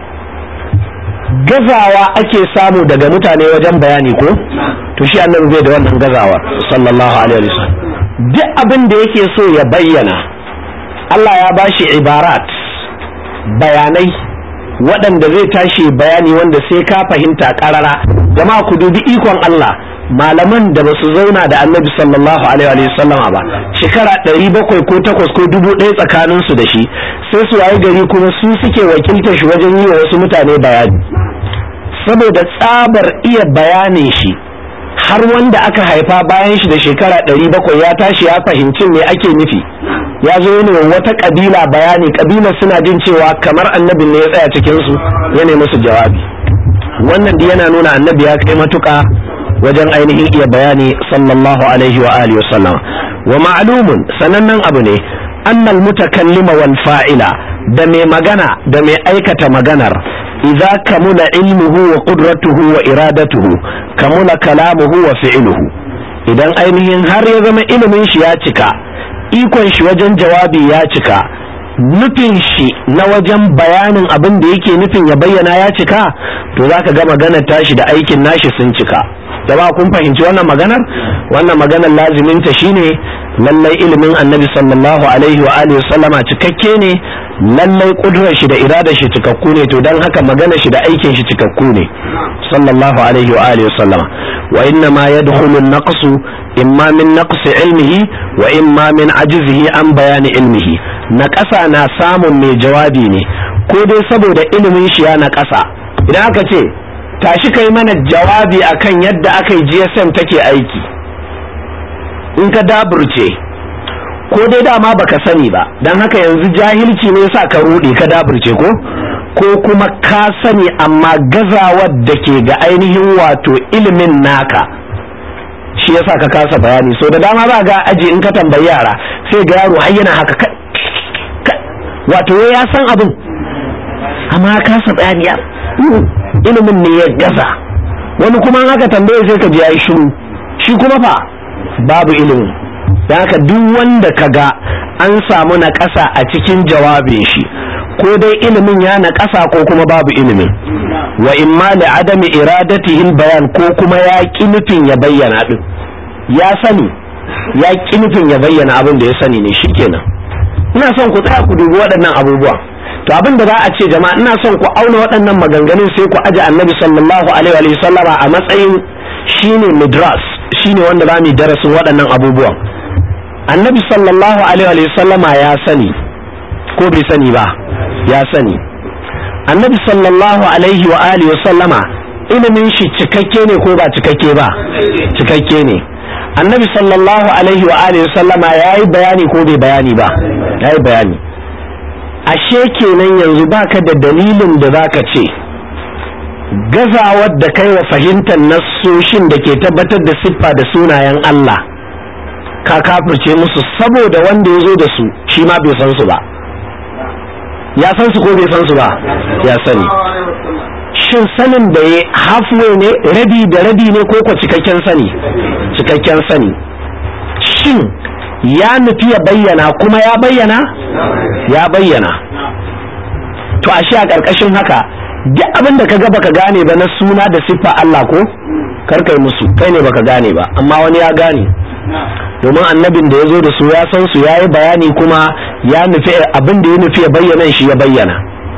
Gazawa ake samu daga mutane wajen bayani ko? To shi annabi bai da wannan gazawar sallallahu alaihi wasallam. Duk abin da yake so ya bayyana, Allah ya bashi ibarat, bayanai waɗanda zai tashi bayani wanda sai ka fahimta ƙarara. Jama'a ku dubi ikon Allah, malaman da basu zauna da annabi sallallahu alaihi wa sallam ba, shekara 700 ko 8 ko 1000 tsakanin su da shi, sai su waye gari kuma su suke wakiltar shi wajen yi wa wasu mutane bayani. Saboda tsabar iya bayanin shi har wanda aka haifa bayan shi da shekara 700 ya tashi ya fahimci me ake nufi, ya zo ne wata kabila bayani, kabilar suna jin cewa kamar annabin ne ya tsaya cikin su ya nemi musu jawabi. wannan da yana nuna annabi ya kai matuka wajen ainihin iya bayani sallallahu alaihi wa alihi wasallam. wa ma'lumun sanannen abu ne annal mutakallima wal fa'ila, da mai magana da mai aikata maganar, idza kamula ilmuhu wa qudratuhu wa iradatuhu kamula kalamuhu wa fi'luhu. idan ainihin har ya zama ilimin shi ya cika, ikon shi wajen jawabi ya cika, nufin shi na wajen bayanin abin da yake nufin ya bayyana ya cika, to zaka ga maganar tashi da aikin nashi sun cika. jama'a kun fahimci wannan maganar? wannan maganar lazimin ta shine lallai ilimin annabi sallallahu alaihi wa alihi sallama cikakke ne, lallai kudurar shi da iradar shi cikakku ne, to dan haka maganar shi da aikin shi cikakku ne sallallahu alaihi wa alihi sallama. wa inna ma yadkhulu an-naqsu imma min naqsi ilmihi wa imma min ajzihi an bayani ilmihi. naƙasa na samun mai jawabi ne ko dai saboda ilimin shi ya naƙasa. idan aka ce tashi kai mana jawabi akan yadda aka yi GSM take aiki, in ka daburce ko dai dama baka sani ba, dan haka yanzu jahilci ne yasa ka rude ka daburce ko kuma ka sani amma gazawar da ke ga ainihin wato ilimin naka shi yasa ka kasa bayani. so da dama ba ga aji in ka tambayi yara sai ga yaro har yana haka wato ya san abin amma ya kasa bayani, ilimin ne ya gaza. wani kuma haka tambaye sai ka ji yayi shiru, shi kuma fa babu ilimi. dan haka duk wanda kaga an samu na ƙasa a cikin jawabin shi, ko dai ilimin ya na ƙasa ko kuma babu ilimin. wa imma li adami iradatihi bayan, ko kuma ya ki nufin ya bayyana din, ya sani ya ki nufin ya bayyana abin da ya sani ne. shikenan ina son ku tsaya ku dubi waɗannan abubuwa. to abin da za a ce jama'a, ina son ku auna waɗannan maganganun sai ku aje annabi sallallahu alaihi wa sallama a matsayin shine midras, shine wanda za mu darasin waɗannan abubuwan. annabi sallallahu alaihi wa sallama ya sani ko bai sani ba? ya sani. annabi sallallahu alaihi wa alihi wa sallama ilimin shi cikakke ne ko ba cikakke ba? cikakke ne. annabi sallallahu alaihi wa alihi wa sallama yayi bayani ko bai bayani ba? yayi bayani. ashe kenan yanzu baka da dalilin da zaka ce gazawar da kai wa fahimtar nassoshin da ke tabbatar da siffa da sunayen Allah ka kafirce musu saboda wanda ya zo da su shi ma bai san su ba. ya san su ko bai san su ba? ya sani. shin sanin da ya halfway ne, rabi da rabi ne, ko cikakken sani? cikakken sani. shin ya nufi ya bayyana kuma ya bayyana? ya bayyana. to ashe a ƙarƙashin haka duk abin da kaga baka gane ba na suna da siffa Allah ko karkai musu, kai ne baka gane ba, amma wani ya gane, domin annabin da ya zo da su ya san su, ya yi bayani kuma ya nufi abin da ya nufi ya bayyana shi ya bayyana.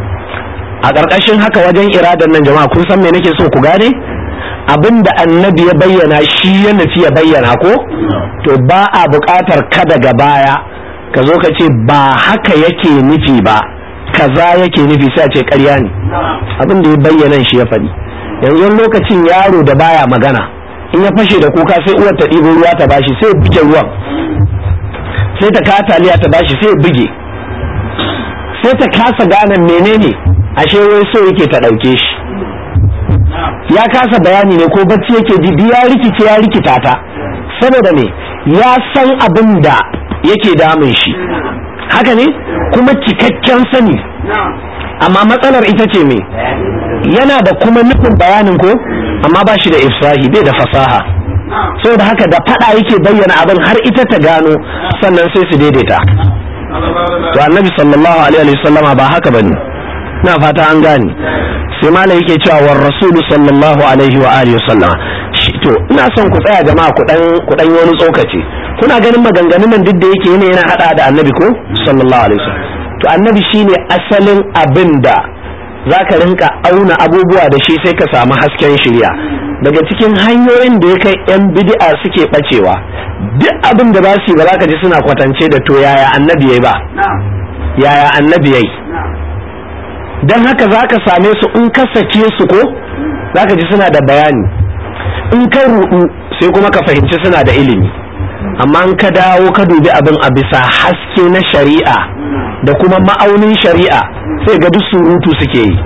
a ƙarƙashin haka wajen iradar nan jama'a, kun san me nake so ku gane? abin da annabi ya bayyana shi ya nufi ya bayyana ko, to ba a buƙatar ka daga baya ka zo ka ce ba haka yake nufi ba, kaza yake nufi, sai a ce ƙarya ne. abin da ya bayyana shi ya faɗi. yanzu lokacin yaro da baya magana in ya fashe da kuka sai uwar ta ɗibo ruwa ta bashi, sai buge ruwan, sai ta kasa taliya ta bashi, sai buge, sai ta kasa gane menene, ashe wai so yake ta ɗauke shi. ya kasa bayani ne ko bacci yake ji, ya rikice ya rikita ta, saboda ne ya san abin da yake damun shi, haka ne, kuma cikakken sani. amma matsalar ita ce me, yana da kuma nufin bayanin ko, amma ba shi da ifsahi, bai da fasaha. saboda haka da fada yake bayyana abin har ita ta gano, sannan sai su daidaita. to annabi sallallahu alaihi wa sallama ba haka bane, na fata an gane. sai malai yake cewa war rasulu sallallahu alaihi wa alihi wasallam. to ina son ku tsaya jama'a ku dan wani tsokaci. kuna ganin maganganun nan duk da yake yana hada da annabi ko sallallahu alaihi wasallam. to annabi shine asalin abinda zaka rinka auna abubuwa da shi sai ka samu hasken shari'a. daga cikin hanyoyin da ya kai yan bid'a suke bacewa, duk abin da ba su yi ba zaka ji suna kwatance da to yaya annabi yayi ba, yaya annabi yayi. dan haka zaka same su in ka sake su ko zaka ji suna da bayani, in ka rudu sai kuma ka fahimci suna da ilimi, amma in ka dawo ka dubi abin a bisa haske na shari'a da kuma ma'aunin shari'a sai ga duk surutu suke yi.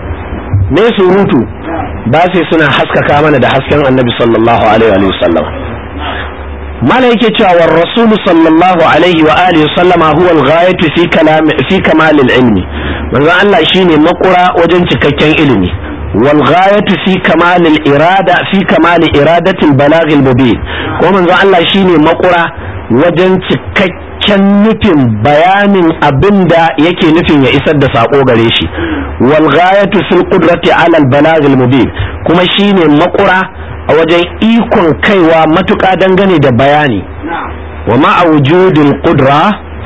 me surutu? ba sai suna haskaka mana da hasken annabi sallallahu alaihi wa sallam. mala yake cewa war rasulu sallallahu alaihi wa alihi sallama huwa al-ghayatu fi kamal al-ilmi. manzo Allah shine makura wajen cikakken ilimi. wal ghayatu fi kamal al-irada fi kamal iradati al-balagh al-mubin. ko manzo Allah shine makura wajen cikakken nufin bayanin abinda yake nufin ya isar da sako gare shi. wal ghayatu fil qudrati ala al-balagh al-mubin, kuma shine makura a wajen ikon kaiwa matuƙa dangane da bayani. wa ma'a wujudil qudra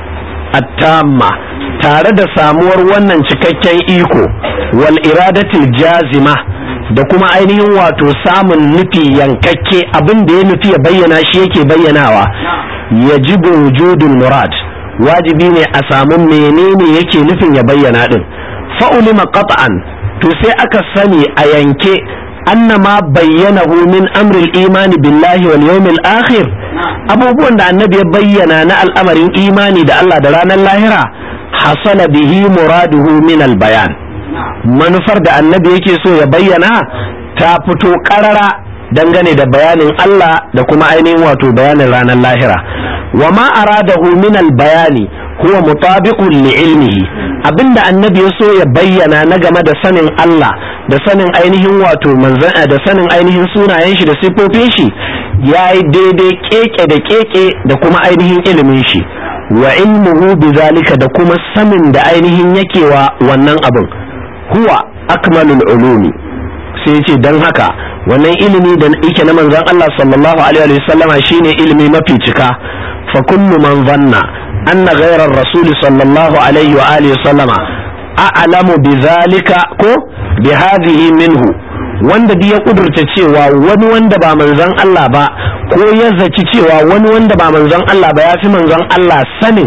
at-tamma, tare da samuwar wannan cikakken iko, wal iradatil jazima, da kuma ainihin wato samun nufi yankakke, abin da ya nufi ya bayyana shi yake bayyanawa. yajibu wujudul murad, wajibi ne a samu menene yake nufin ya bayyana din. fa'ulima qat'an, to sai aka sani a yanke annama bayyanahu min amril imani billahi wal yawmil akhir, abubuwan da annabi ya bayyana na al'amarin imani da Allah da ranar lahira, hasala bihi muraduhu min al bayan, manufar da annabi yake so ya bayyana ta fito karara dangane da bayanin Allah da kuma ainihin wato bayanin ranar lahira. wa ma aradahu min al bayani huwa mutabiqun li ilmihi, abinda annabi ya so ya bayyana na game da sanin Allah da sanin ainihin wato manzon da sanin ainihin sunayen shi da sifofin shi yayi daidai keke da keke da kuma ainihin ilimin shi. wa ilmuhu bizalika, da kuma sanin da ainihin yake wa wannan abin, huwa akmalul ulumi. sai ce dan haka wannan ilimi da yake na manzon Allah sallallahu alaihi wasallama shine ilimi mafi cika. fa kullu man zanna anna ghayra ar-rasul sallallahu alaihi wa alihi wasallama a'lamu bizalika ko bi hadhihi minhu, wanda da ya kudurta cewa wani wanda ba manzon Allah ba, ko ya zaci cewa wani wanda ba manzon Allah ba ya fi manzon Allah sanin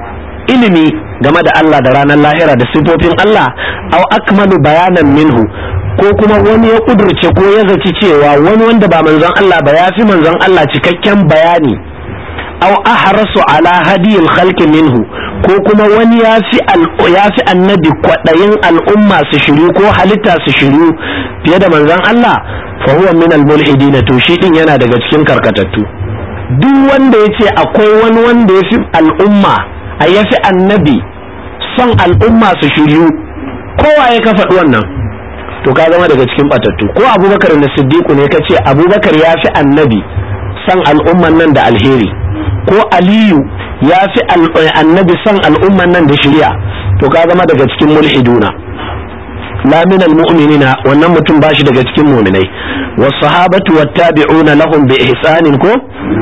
ilimi game da Allah da ranar lahira da sifofin Allah, aw akmalu bayanan minhu, ko kuma wani ya kudurce ko ya zaci cewa wani wanda ba manzon Allah ba ya fi manzon Allah cikakken bayani, aw ahrasu ala hadiyil khalqi minhu, ko kuma wani ya fi annabi kwadayin al'umma su shiru ko halitta su shiru fiye da manzon Allah, fa huwa min al-mulhidin, to shi din yana daga cikin karkatattu. duk wanda yace akwai wani wanda ya fi al'umma ya fi annabi son al'umma su shiru, kowa ya ka faɗi wannan, to ka zama daga cikin batattu. ko Abubakar da Siddiqu ne kace Abubakar ya fi annabi son al'umman nan da alheri, ko Aliyu ya fi annabi son al'umman nan da shari'a, to ka zama daga cikin mulhiduna. la min almu'minina, wannan mutum bashi daga cikin mu'minai. was sahabatu wat tabi'una lahum bi ihsanin, ko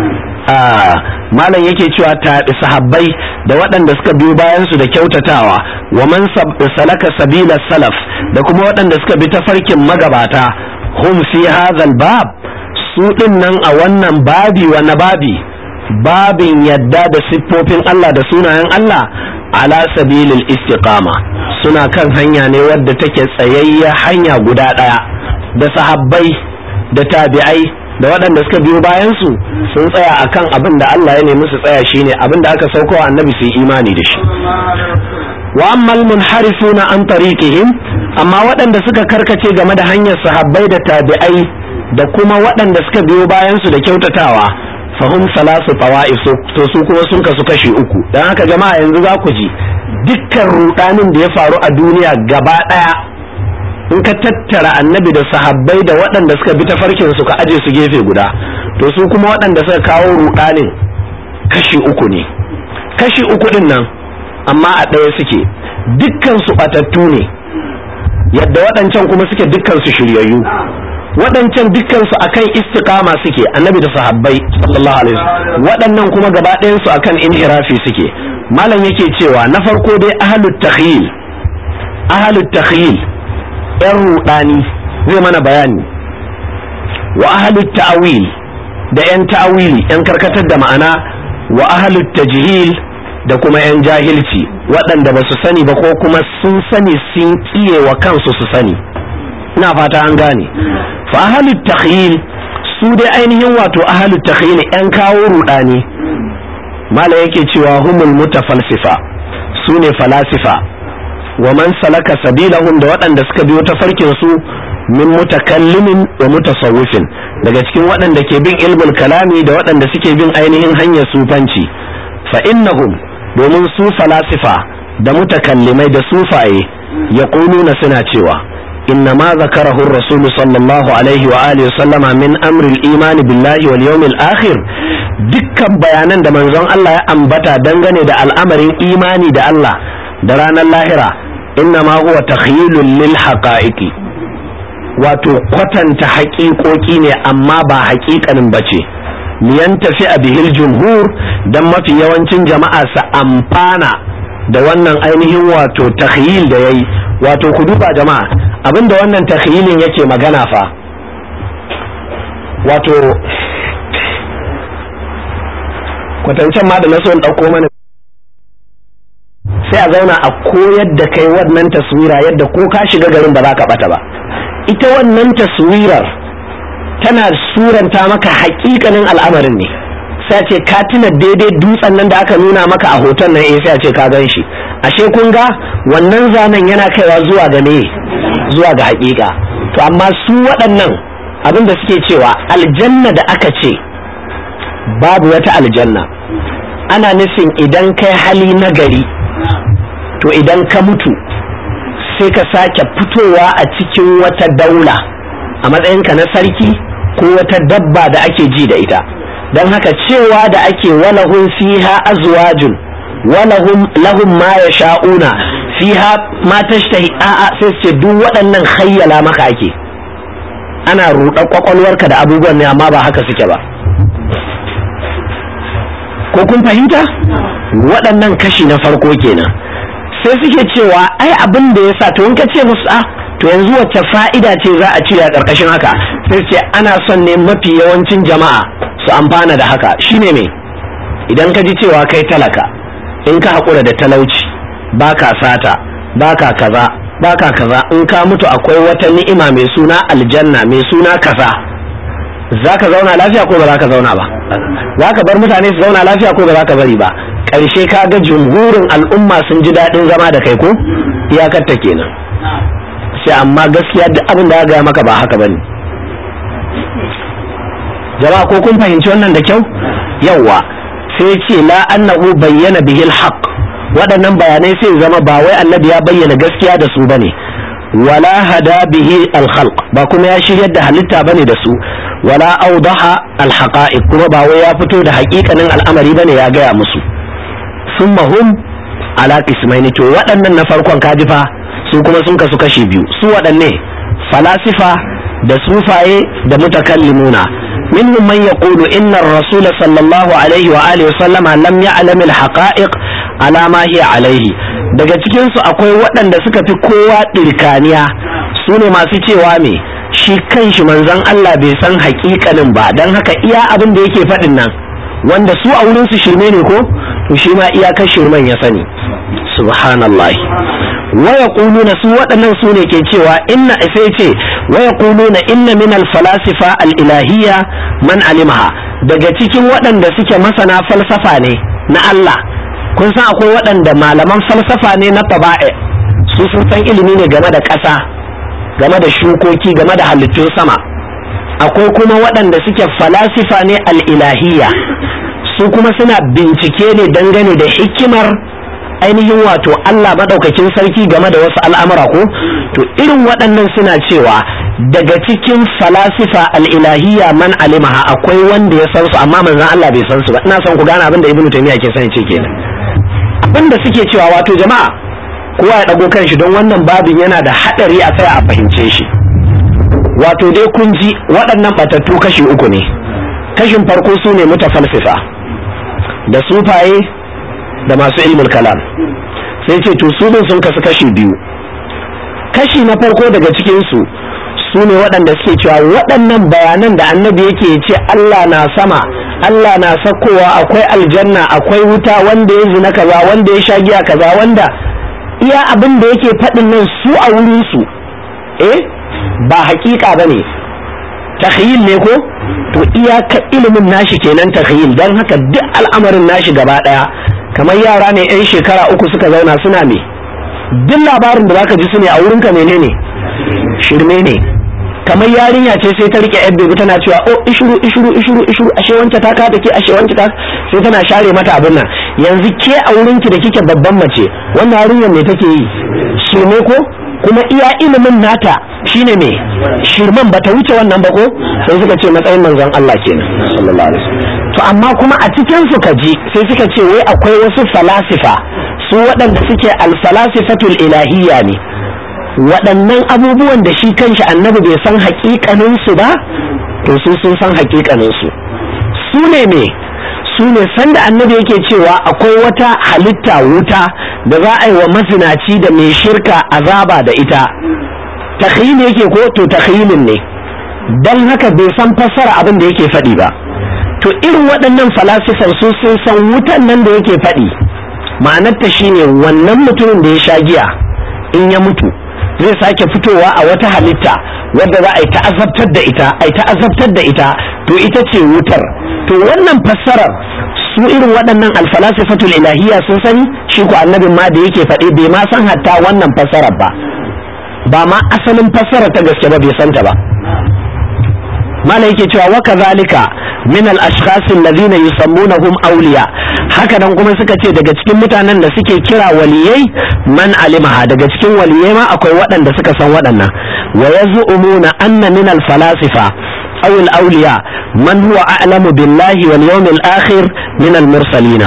malam yake cewa sahabbai da waɗanda suka biyo bayan su da kyautatawa, wa man salaka sabila salaf, da kuma waɗanda suka bi tafarkin magabata, hum fi hadhal bab, su din nan a wannan babi wa na babin yadda da siffofin Allah da sunayen Allah, ala sabilil istiqama, suna kan hanya ne wadda take tsayayya hanya guda ɗaya. da sahabbai da tabi'ai da waɗanda suka biyo bayan su sun tsaya akan abin da Allah ya nemi su tsaya, shine abin da aka sauko wa annabi su yi imani da shi. wa ammal munharifuna an tariqihim, amma waɗanda suka karkace game da hanyar sahabbai da tabi'ai da kuma waɗanda suka biyo bayan su da kyautatawa, fahum salasu tawa'if, to su kuma sun kasu kashi uku. dan haka jama'a yanzu za ku ji dukkan rudanin da ya faru a duniya gaba daya, in ka tattara annabi da sahabbai da waɗanda suka bi tafarkin su ka aje su gefe guda, to su kuma waɗanda suka kawo rudanin kashi uku ne. kashi uku din nan amma a ɗaya suke, dukkan su batattu ne, yadda waɗancan kuma suke dukkan su shiryayyu. waɗancan dukkan su akan istiqama suke, annabi da sahabbai sallallahu alaihi wasallam, waɗannan kuma gaba ɗayan su akan inhirafi suke. malam yake cewa na farko dai ahlut takhyil yan rudani zai mana bayani, wa ahlut ta'wil da yan ta'wili yan karkatar da ma'ana, wa ahlut tajhil da kuma yan jahilci waɗanda ba su sani ba ko kuma sun sani sun kiye wa kansu su sani. ina fata an gane. fa ahlut takhyil su dai ainihin wato ahlut takhyil yan kawo rudani mala yake cewa humul mutafalsifa su ne falasifa wa man salaka sabilahum da waɗanda suka biyo tafarkin su min mutakallimin wa mutasawwifin daga cikin waɗanda ke bin ilmul kalami da waɗanda suke bin ainihin hanyar sufanci fa innahum domin su falasifa da mutakallimai da sufaye yaquluna suna cewa inna ma zakarahu ar-rasul sallallahu alaihi wa alihi sallama min amri al-iman billahi wal yawmil akhir dukkan bayanan da manzon Allah ya ambata dangane da al'amarin imani da Allah da ranar lahira inna ma huwa takhyilun lil haqa'iqi wato kwatanta haƙiƙoƙi ne amma ba haƙiƙanin bace liyan tafi a bihil jumhur dan mafi yawancin jama'a su amfana da wannan ainihin wato takhyil da yayi wato ku duba jama'a abinda wannan takhyilin yake magana fa wato kwatancen ma da na so in ɗauko mana sai a zauna a koyar da kai wannan taswira yadda ko ka shiga garin ba za ka bata ba ita wannan taswirar tana suranta maka haƙiƙanin al'amarin ne sai ce ka tuna daidai dutsen nan da aka nuna maka a hoton nan sai ce ka gan shi ashe kun ga wannan zanen yana kaiwa zuwa ga me zuwa ga haƙiƙa to amma su waɗannan abin da suke cewa aljanna da aka ce babu wata aljanna ana nufin idan kai hali na gari to idan ka mutu sai ka sake fitowa a cikin wata daula a matsayinka na sarki ko wata dabba da ake ji da ita don haka cewa da ake walahum fiha azwajun lahum ma yasha'una fiha ma tashtahi a'a sai ce duk waɗannan khayyala maka ake ana ruɗa kwakwalwarka da abubuwan ne amma ba haka suke ba ko kun fahimta waɗannan kashi na farko kenan sai suke cewa ai abin da yasa to in ka ce musu to yanzu wacce fa'ida ce za a cire a ƙarƙashin haka sai ce ana son ne mafi yawancin jama'a su amfana da haka shine me idan ka ji cewa kai talaka in ka haƙura da talauci baka sata baka kaza in ka mutu akwai wata ni'ima mai suna aljanna mai suna kaza za ka zauna lafiya ko ba za ka zauna ba za ka bar mutane su zauna lafiya ko ba za ka bari ba ƙarshe ka ga jumhurin al'umma sun ji daɗin zama da kai ko iyakar ta kenan sai amma gaskiya duk abin da ya gaya maka ba haka bane jama'a ko kun fahimci wannan da kyau yawa sai ce la annahu bayyana bihil haqq waɗannan bayanai sai zama ba wai annabi ya bayyana gaskiya da su bane wala hada bihi al-khalq ba kuma ya shiryar da halitta bane da su wala awdaha al-haqa'iq kuma ba wai ya fito da haƙiƙanin al'amari bane ya gaya musu summa hum ala qismaini to waɗannan na farkon kaji fa su kuma sun kasu kashi biyu su waɗanne falasifa da sufaye da mutakallimuna minhum man yaqulu inna ar-rasul sallallahu alaihi wa alihi wa sallama lam ya'lam al-haqa'iq ala ma hiya alaihi daga cikin su akwai waɗanda suka fi kowa dirkaniya su ne masu cewa me shi kanshi manzon Allah bai san haƙiƙanin ba dan haka iya abin da yake faɗin nan wanda su a wurin su shirme ne ko to shi ma iyakar shirman ya sani subhanallah wa yaquluna su waɗannan su ne ke cewa inna sai ce wa yaquluna inna min al-falasifa al-ilahiyya man alimaha daga cikin waɗanda suke masana falsafa ne na Allah kun san akwai waɗanda malaman falsafa ne na taba'i su sun san ilimi ne game da ƙasa game da shukoki game da halittun sama akwai kuma waɗanda suke falasifa ne al-ilahiyya su kuma suna bincike ne dangane da hikimar ainihin wato Allah madaukakin sarki game da wasu al'amura ko to irin waɗannan suna cewa daga cikin falasifa al-ilahiyya man alimaha akwai wanda ya san su amma manzon Allah bai san su ba ina son ku gane abin da Ibn Taymiyyah ke son ce kenan abin da suke cewa wato jama'a kowa ya dago kanshi don wannan babin yana da hadari a tsaya a fahimce shi wato dai kun ji waɗannan batattu kashi uku ne kashin farko su ne mutafalsifa da sufaye da masu ilmul kalam sai ce to su din sun kasu kashi biyu kashi na farko daga cikin su ne waɗanda suke cewa waɗannan bayanan da annabi yake ce Allah na sama Allah na sakowa akwai aljanna akwai wuta wanda ya zina kaza wanda ya sha giya kaza wanda iya abin da yake faɗin nan su a wurin su ba hakika bane takhyil ne ko to iyaka ilimin nashi kenan takhyil, dan haka duk al'amarin nashi gaba daya kamar yara ne yan shekara 3 suka zauna suna me duk labarin da zaka ji su ne a wurinka menene shirme ne. kamar yarinya ce sai ta rike yar bebi tana cewa oh ishuru ashe wance ta ka take ashe wance ta, sai tana share mata abin nan. yanzu ke a wurinki da kike babban mace wannan yarinyar me take yi shirme ko, kuma iya ilimin nata shine me shirman bata wuce wannan ba ko, sai suka ce matsayin manzon Allah kenan sallallahu alaihi wasallam. to amma kuma a cikin su kaji sai suka ce wai akwai wasu falasifa su waɗanda suke al-falasifatul ilahiyya ne, waɗannan abubuwan da shi kanshi annabi bai san haƙiƙanin su ba to su sun san haƙiƙanin su. su ne me su ne sanda annabi yake cewa akwai wata halitta wuta da za a yi wa mazinaci da mai shirka azaba da ita, takhyil yake ko to takhyilin ne, dan haka bai san fassara abin da yake faɗi ba. to irin waɗannan falasifar su sun san wutan nan da yake faɗi ma'anarta shine wannan mutumin da ya sha giya in ya mutu zai sake fitowa a wata halitta wadda za a yi ta'azabtar da ita to ita ce wutar. to wannan fassarar su irin waɗannan alfalasifatul ilahiyya sun sani, shi ko annabin ma da yake faɗi bai ma san hatta wannan fassarar ba ma asalin fassara ta gaske ba bai santa ba. mala yake cewa wa kazalika min al-ashkhas alladhina yusammunahum awliya, haka nan kuma suka ce daga cikin mutanen da suke kira waliyai man alimaha, daga cikin waliyai ma akwai waɗanda suka san waɗannan. wa yaz'umuna anna min al-falasifa aw al-awliya man huwa a'lamu billahi wal yawmil akhir min al-mursalina.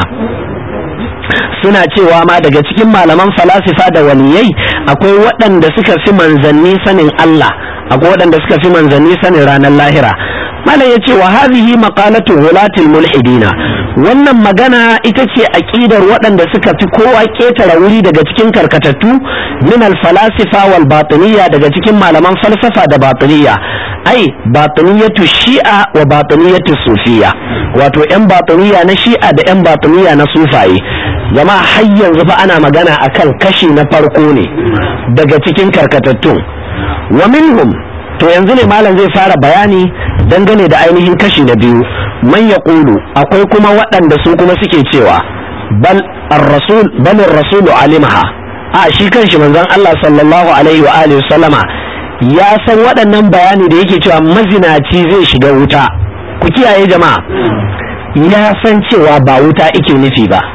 suna cewa ma daga cikin malaman falasifa da waliyai akwai waɗanda suka fi manzanni sanin Allah, akwai waɗanda suka fi manzanni sanin ranar lahira. malam ya ce wa hadhihi maqalatu hulatil mulhidina, wannan magana ita ce aqidar waɗanda suka fi kowa ketara wuri daga cikin karkatattu min al falasifa wal batiniyya, daga cikin malaman falsafa da batiniyya, ai batiniyatu shi'a wa batiniyatu sufiyya, wato yan batiniyya na shi'a da yan batiniyya na sufaye. jama'a har yanzu fa ana magana akan kashi na farko ne daga cikin karkatattun. wa minhum, to yanzu ne malam zai fara bayani dangane da ainihin kashi na biyu. man yaqulu, akwai kuma waɗanda su kuma suke cewa bal ar-rasul alimaha, a shi kanshi manzon Allah sallallahu alaihi wa alihi sallama ya san waɗannan bayani da yake cewa mazinaci zai shiga wuta. ku kiyaye jama'a, ya san cewa ba wuta yake nufi ba,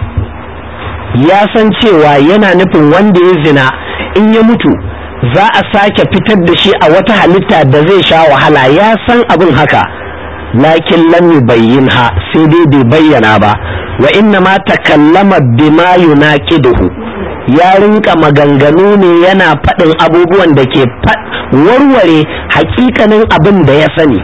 ya san cewa yana nufin wanda ya zina in ya mutu za a sake fitar da shi a wata halitta da zai sha wahala, ya san abin haka, lakin lam yubayyinha, sai dai bai bayyana ba. wa inna ma takallama bima yunaqiduhu, ya rinka maganganu ne yana faɗin abubuwan da ke warware hakikanin abin da ya sani.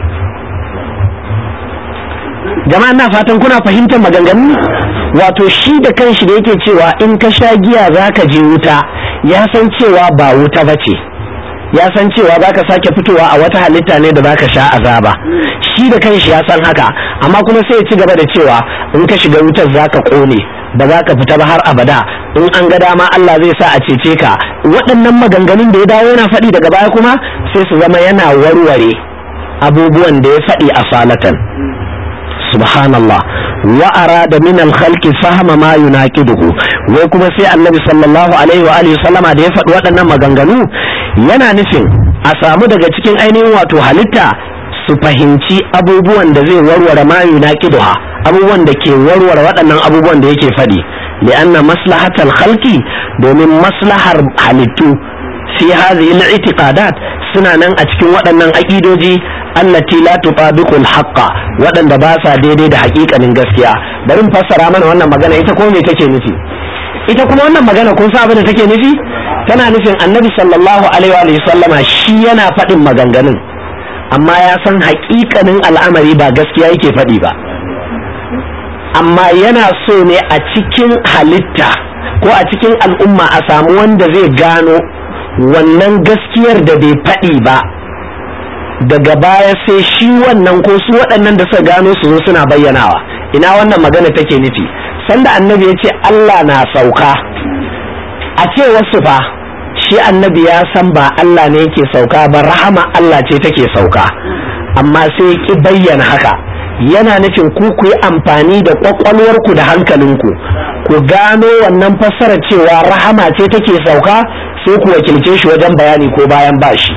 jama'a na fatan kuna fahimtar maganganu. wato shi da kanshi da yake cewa in ka sha giya zaka je wuta, ya san cewa ba wuta bace, ya san cewa zaka sake fitowa a wata halitta ne da zaka sha azaba. shi da kanshi ya san haka, amma kuma sai ya ci gaba da cewa in ka shiga wutar zaka kone, ba zaka fita ba har abada, in an ga dama Allah zai sa a cece ka. waɗannan maganganun da ya dawo yana faɗi daga baya kuma sai su zama yana warware abubuwan da ya faɗi a salatan. subhanallah. wa arada min al-khalqi fahma ma yunaqiduhu, wai kuma sai annabi sallallahu alaihi wa alihi sallama da ya faɗi waɗannan maganganu yana nufin a samu daga cikin ainihin wato halitta su fahimci abubuwan da zai warware ma yunaqiduha, abubuwan da ke warware waɗannan abubuwan da yake faɗi. li'anna maslahatal khalqi, domin maslahar halittu fi hadhihi al-i'tiqadat suna nan a cikin waɗannan aqidoji allati la tutabiqu al-haqqa, waɗanda ba sa daidai da haƙiƙanin gaskiya. bari in fassara mana wannan magana, ita ko me take nufi? ita kuma wannan magana kun san abin da take nufi? tana nufin annabi sallallahu alaihi wa sallama shi yana faɗin maganganun, amma ya san haƙiƙanin al'amari ba gaskiya yake faɗi ba, amma yana so ne a cikin halitta ko a cikin al'umma a samu wanda zai gano wannan gaskiyar da bai faɗi ba, daga baya sai shi wannan ko su waɗannan da suka gano su zo suna bayyanawa. ina wannan magana take nufi? sanda annabi ya ce Allah na sauka, a ce wasu fa shi annabi ya san ba Allah ne yake sauka ba, rahama Allah ce take sauka, amma sai ya ki bayyana haka. Yana nufin ku yi amfani da kwakwalwarku da hankalinku ku gano wannan fassara cewa rahama ce take sauka, sai ku wakilce shi wajen bayani ko bayan bashi.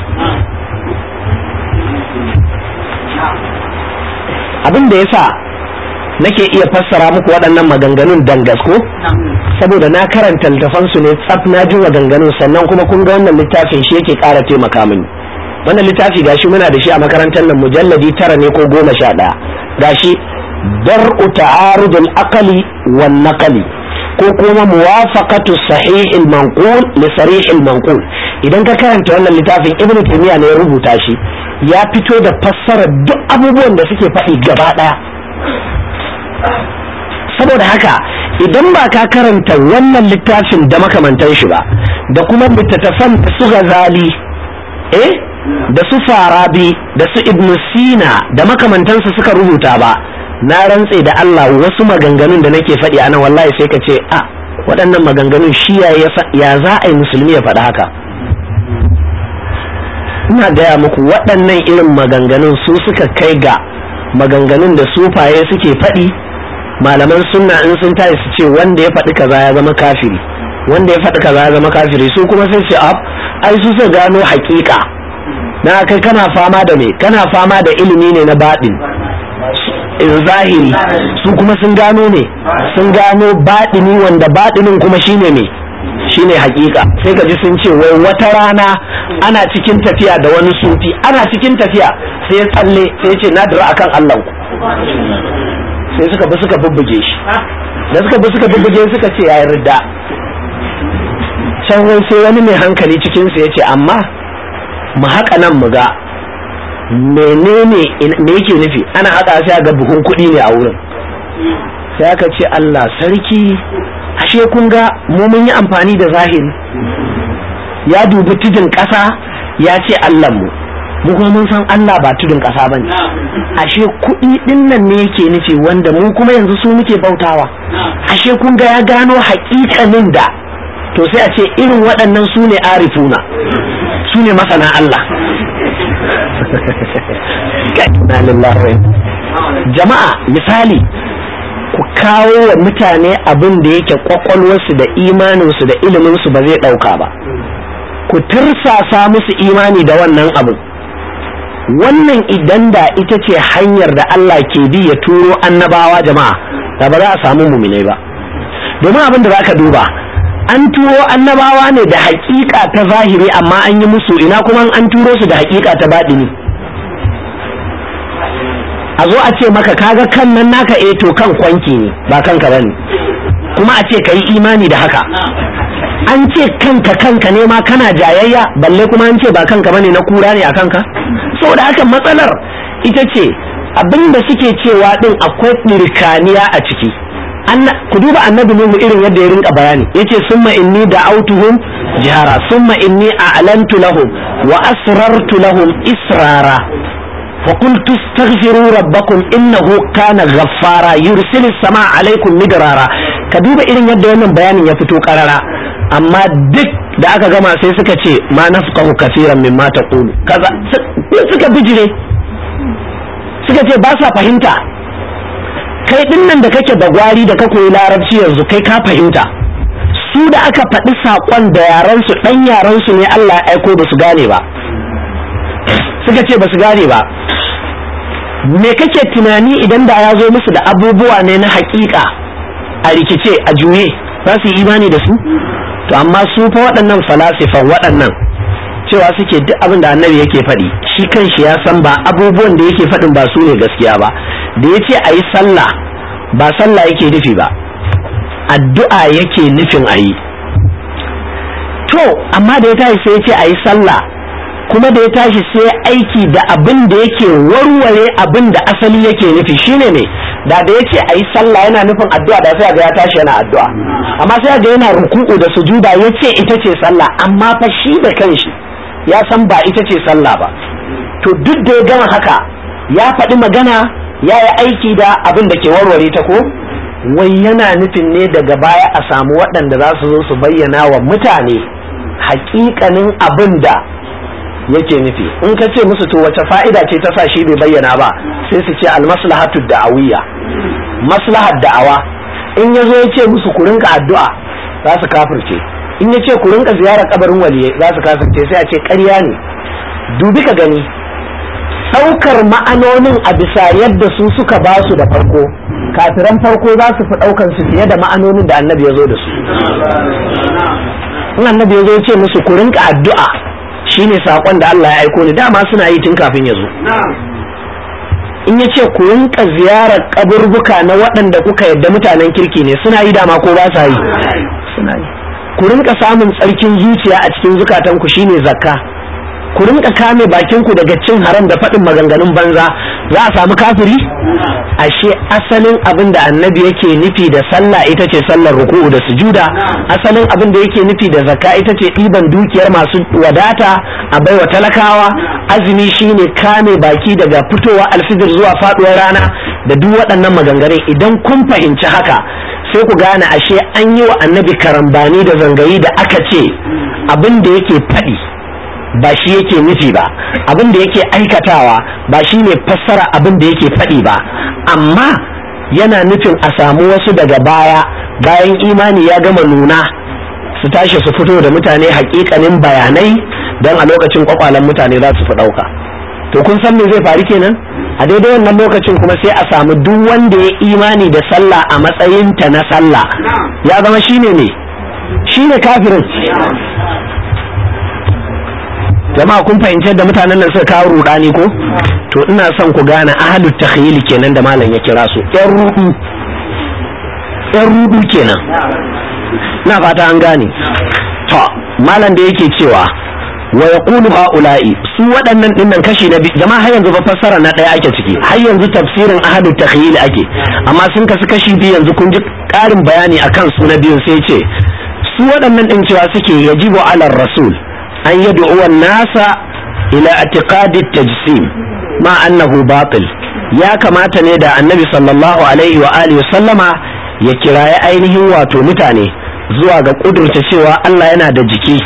Abin da yasa nake iya fassara muku waɗannan maganganun dangasko saboda na karanta littafansu ne tsaf, na ji maganganun, sannan kuma kun ga wannan littafin shi yake ƙara taimaka mini. Wannan littafi gashi muna da shi a makarantar nan, mujalladi 9 ne ko 11. gashi dar'u ta'arudul aqli wan naqli ko kuma muwafaqatu sahihil manqul li sarihil manqul. Idan ka karanta wannan littafin Ibn Taymiyyah ne ya rubuta shi, ya fito da fassarar duk abubuwan da suke faɗi gaba ɗaya. Saboda haka idan ba ka karanta wannan littafin da makamantan shi ba, da kuma littattafan da su Ghazali da su Farabi da su Ibn Sina da makamantansu suka rubuta ba, na rantse da Allah wasu maganganun da nake faɗi anan wallahi sai ka ce a waɗannan maganganun shi ya za a yi musulmi ya faɗi haka. Ina gaya muku waɗannan irin maganganun su suka kai ga maganganun da sufaye suke faɗi. Malaman sunna in sun tayi su ce wanda ya faɗi kaza ya zama kafiri, wanda ya faɗi kaza ya zama kafiri, su kuma sai ce ai su suka gano haƙiƙa. Na kai kana fama da me? Kana fama da ilimi ne na baɗin zahiri, su kuma sun gano ne, sun gano baɗini, wanda baɗinin kuma shine me, shine haƙiƙa. Sai ka ji sun ce wai wata rana ana cikin tafiya da wani sufi, ana cikin tafiya sai ya tsalle sai ya ce na dira akan Allah ku, sai suka bubbuge shi, da suka bubbuge suka ce ya yarda. Can wai sai wani mai hankali cikin su ya ce amma mu haƙa nan mu ga menene me yake nufi. Ana haƙa sai ga buhun kuɗi ne a wurin, sai aka ce Allah sarki, ashe kun ga mu mun yi amfani da zahiri. Ya dubi tudun ƙasa ya ce Allah mu kuma mun san Allah ba tudun ƙasa bane, ashe kuɗi ɗin nan ne yake nufi wanda mu kuma yanzu su muke bautawa. Ashe kun ga ya gano haƙiƙanin da, to sai a ce irin waɗannan su ne arifuna, su ne masana Allah. Jama'a misali, ku kawo wa mutane abin da yake kwakwalwarsu da imaninsu da iliminsu ba zai ɗauka ba, ku tirsasa musu imani da wannan abin. Wannan idan da ita ce hanyar da Allah ke bi ya turo annabawa jama'a, da ba za a samu muminai ba. Domin abin da za ka duba, an turo annabawa ne da hakika ta zahiri, amma an yi musu, ina kuma an turo su da hakika ta baɗini. A zo a ce maka kaga kan nan naka, to kan kwanki ne ba kanka bane, kuma a ce ka yi imani da haka. An ce kanka ne ma kana jayayya, balle kuma an ce ba kanka bane, na kura ne a kanka. Saboda haka matsalar ita ce abinda suke cewa din akwai ɗirkaniya a ciki. Ku duba annabi Nuhu irin yadda ya rinka bayani, yace summa inni da'awtuhum jihara summa inni a'lantu lahum wa asrartu lahum israra fa qultu astaghfiru rabbakum innahu kana ghaffara yursilis samaa alaykum midrara. Ka duba irin yadda wannan bayanin ya fito karara, amma duk da aka gama sai suka ce ma nafqahu kaseeran mimma taqulu kaza, suka bijire, suka ce ba sa fahimta. Kai din nan da kake da gwari da ka koyi larabci yanzu, kai ka fahimta. Su da aka faɗi saƙon da yaran su, ɗan yaran su ne Allah ya aiko, ba su gane ba, suka ce ba su gane ba. Me kake tunani idan da ya zo musu da abubuwa ne na haƙiƙa a rikice a juye, za su yi imani da su? To amma su fa waɗannan falasifan waɗannan cewa suke duk abin da annabi yake faɗi, shi kanshi ya san ba abubuwan da yake faɗin ba su ne gaskiya ba. Da ya ce a yi sallah, ba sallah yake nufi ba, addu'a yake nufin a yi. To amma da ya tashi sai ya ce a yi sallah, kuma da ya tashi sai aiki da abin da yake warware abin da asali yake nufi. Shine ne da ya ce a yi sallah yana nufin addu'a, da sai ga ya tashi yana addu'a, amma sai ga yana ruku'u da sujuda, ya ce ita ce sallah, amma fa shi da kanshi ya san ba ita ce sallah ba. To duk da ya gama haka, ya faɗi magana, ya yi aiki da abin da ke warware ta, ko wai yana nufin ne daga baya a samu waɗanda za su zo su bayyana wa mutane haƙiƙanin abin da yake nufi. In ka ce musu to wace fa'ida ce ta sa shi bai bayyana ba, sai su ce almaslahatu da'awiyya, maslahar da'awa. In yazo ya ce musu ku rinka addu'a za su kafirce, in ya ce ku rinka ziyarar kabarin waliyai za su kafirce, sai a ce ƙarya ne. Dubi ka gani ɗaukar ma'anonin a bisa yadda su suka ba su da farko, kafiran farko za su fi ɗaukan su fiye da ma'anonin da annabi ya zo da su. In annabi ya zo ya ce musu ku rinka addu'a shine saƙon da Allah ya aiko ni, dama suna yi tun kafin ya zo. In ya ce ku rinka ziyarar kaburbuka na waɗanda kuka yadda mutanen kirki ne, suna yi dama ko ba sa yi? Suna yi. Ku rinka samun tsarkin zuciya a cikin zukatanku shine zakka. Ku rinka kame bakinku daga cin haram da faɗin maganganun banza, za a samu kafiri? Ashe asalin abin da annabi yake nufi da sallah ita ce sallar ruku'u da sujuda, asalin abin da yake nufi da zakka ita ce ɗiban dukiyar masu wadata a baiwa talakawa, azumi shine kame baki daga fitowa alfijir zuwa faɗuwar rana da duk waɗannan maganganun. Idan kun fahimci haka sai ku gane ashe an yi wa annabi karambani da zangayi da aka ce abin da yake faɗi ba shi yake nufi ba, abin da yake aikatawa ba shi ne fassara abin da yake faɗi ba, amma yana nufin a samu wasu daga baya bayan imani ya gama nuna su tashi su fito da mutane hakikanin bayanai don a lokacin kwakwalen mutane za su fi ɗauka. To kun san me zai faru kenan? A daidai wannan lokacin kuma sai a samu duk wanda ya imani da sallah a matsayinta na sallah ya zama shine ne, shine kafirin. Jama'a kun fahimci da mutanen nan suka kawo rudani ko? To ina son ku gane ahlut takhyil kenan da malam ya kira su ɗan rudu kenan. Ina fata an gane. To malam da yake cewa wa yaqulu haula'i, su waɗannan dinnan kashi na biyu. Jama'a har yanzu ba fassara na ɗaya ake ciki, har yanzu tafsirin ahlut takhyil ake, amma sun kasu kashi biyu. Yanzu kun ji ƙarin bayani akan su na biyun. Sai ce su waɗannan din cewa suke yajibu ala rasul an yad'u an-nasa ila i'tiqadi at-tajsim ma annahu batil. Ya kamata ne da annabi sallallahu alaihi wa alihi sallama ya kiraye ainihin wato mutane zuwa ga kudurta cewa Allah yana da jiki.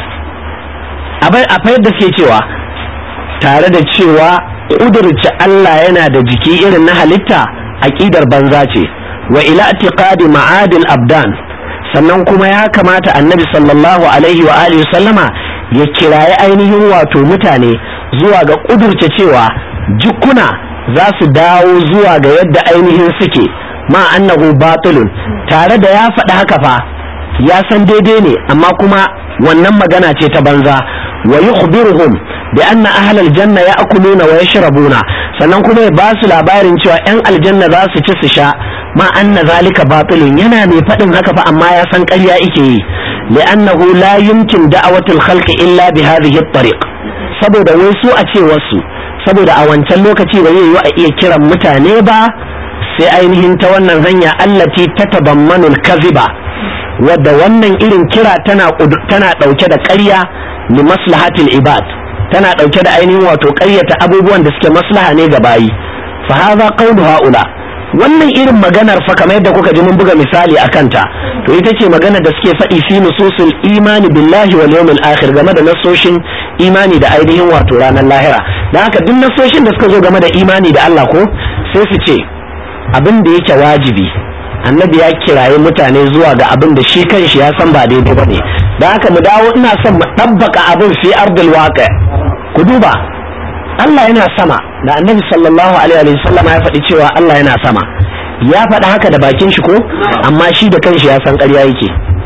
A fa yadda suke cewa tare da cewa kudurta Allah yana da jiki irin na halitta aqidar banza ce. Wa ila i'tiqadi ma'adil abdan, sannan kuma ya kamata annabi sallallahu alaihi wa alihi sallama ya kiraye ainihin wato mutane zuwa ga kudurce cewa jikuna za su dawo zuwa ga yadda ainihin suke, ma annahu batilun, tare da ya faɗi haka fa ya san daidai ne, amma kuma wannan magana ce ta banza. Wa yukhbiruhum bi anna ahlal janna ya'kuluna wa yashrabuna, sannan kuma ya ba su labarin cewa yan aljanna za su ci su sha, ma anna zalika batilun, yana mai faɗin haka fa amma ya san ƙarya yake yi. li'annahu la yumkin da'awatul khalqi illa bi hadhihi at-tariq, saboda wai su a ce wasu, saboda a wancan lokaci ba zai yi a iya kiran mutane ba sai ainihin ta wannan hanya allati tatabammanu al-kadhiba, wadda wannan irin kira tana dauke da ƙarya li maslahatil ibad, tana dauke da ainihin wato ƙaryata abubuwan da suke maslaha ne ga bayi. Fa hadha qawlu haula, wannan irin maganar fa kamar yadda kuka ji mun buga misali akan ta, to ita ce magana da suke faɗi fi nususul imani billahi wal yawmil akhir, game da nasoshin imani da ainihin wato ranar lahira. Dan haka duk nasoshin da suka zo game da imani da Allah ko sai su ce abin da yake wajibi annabi ya kiraye mutane zuwa ga abin da shi kanshi ya san ba daidai bane. Dan haka mu dawo, ina son mu dabbaka abin fi ardil waqi. Ku duba, Allah yana sama, da annabi sallallahu alaihi wa sallam ya faɗi cewa Allah yana sama, ya faɗi haka da bakin shi ko, amma shi da kanshi ya san ƙarya yake,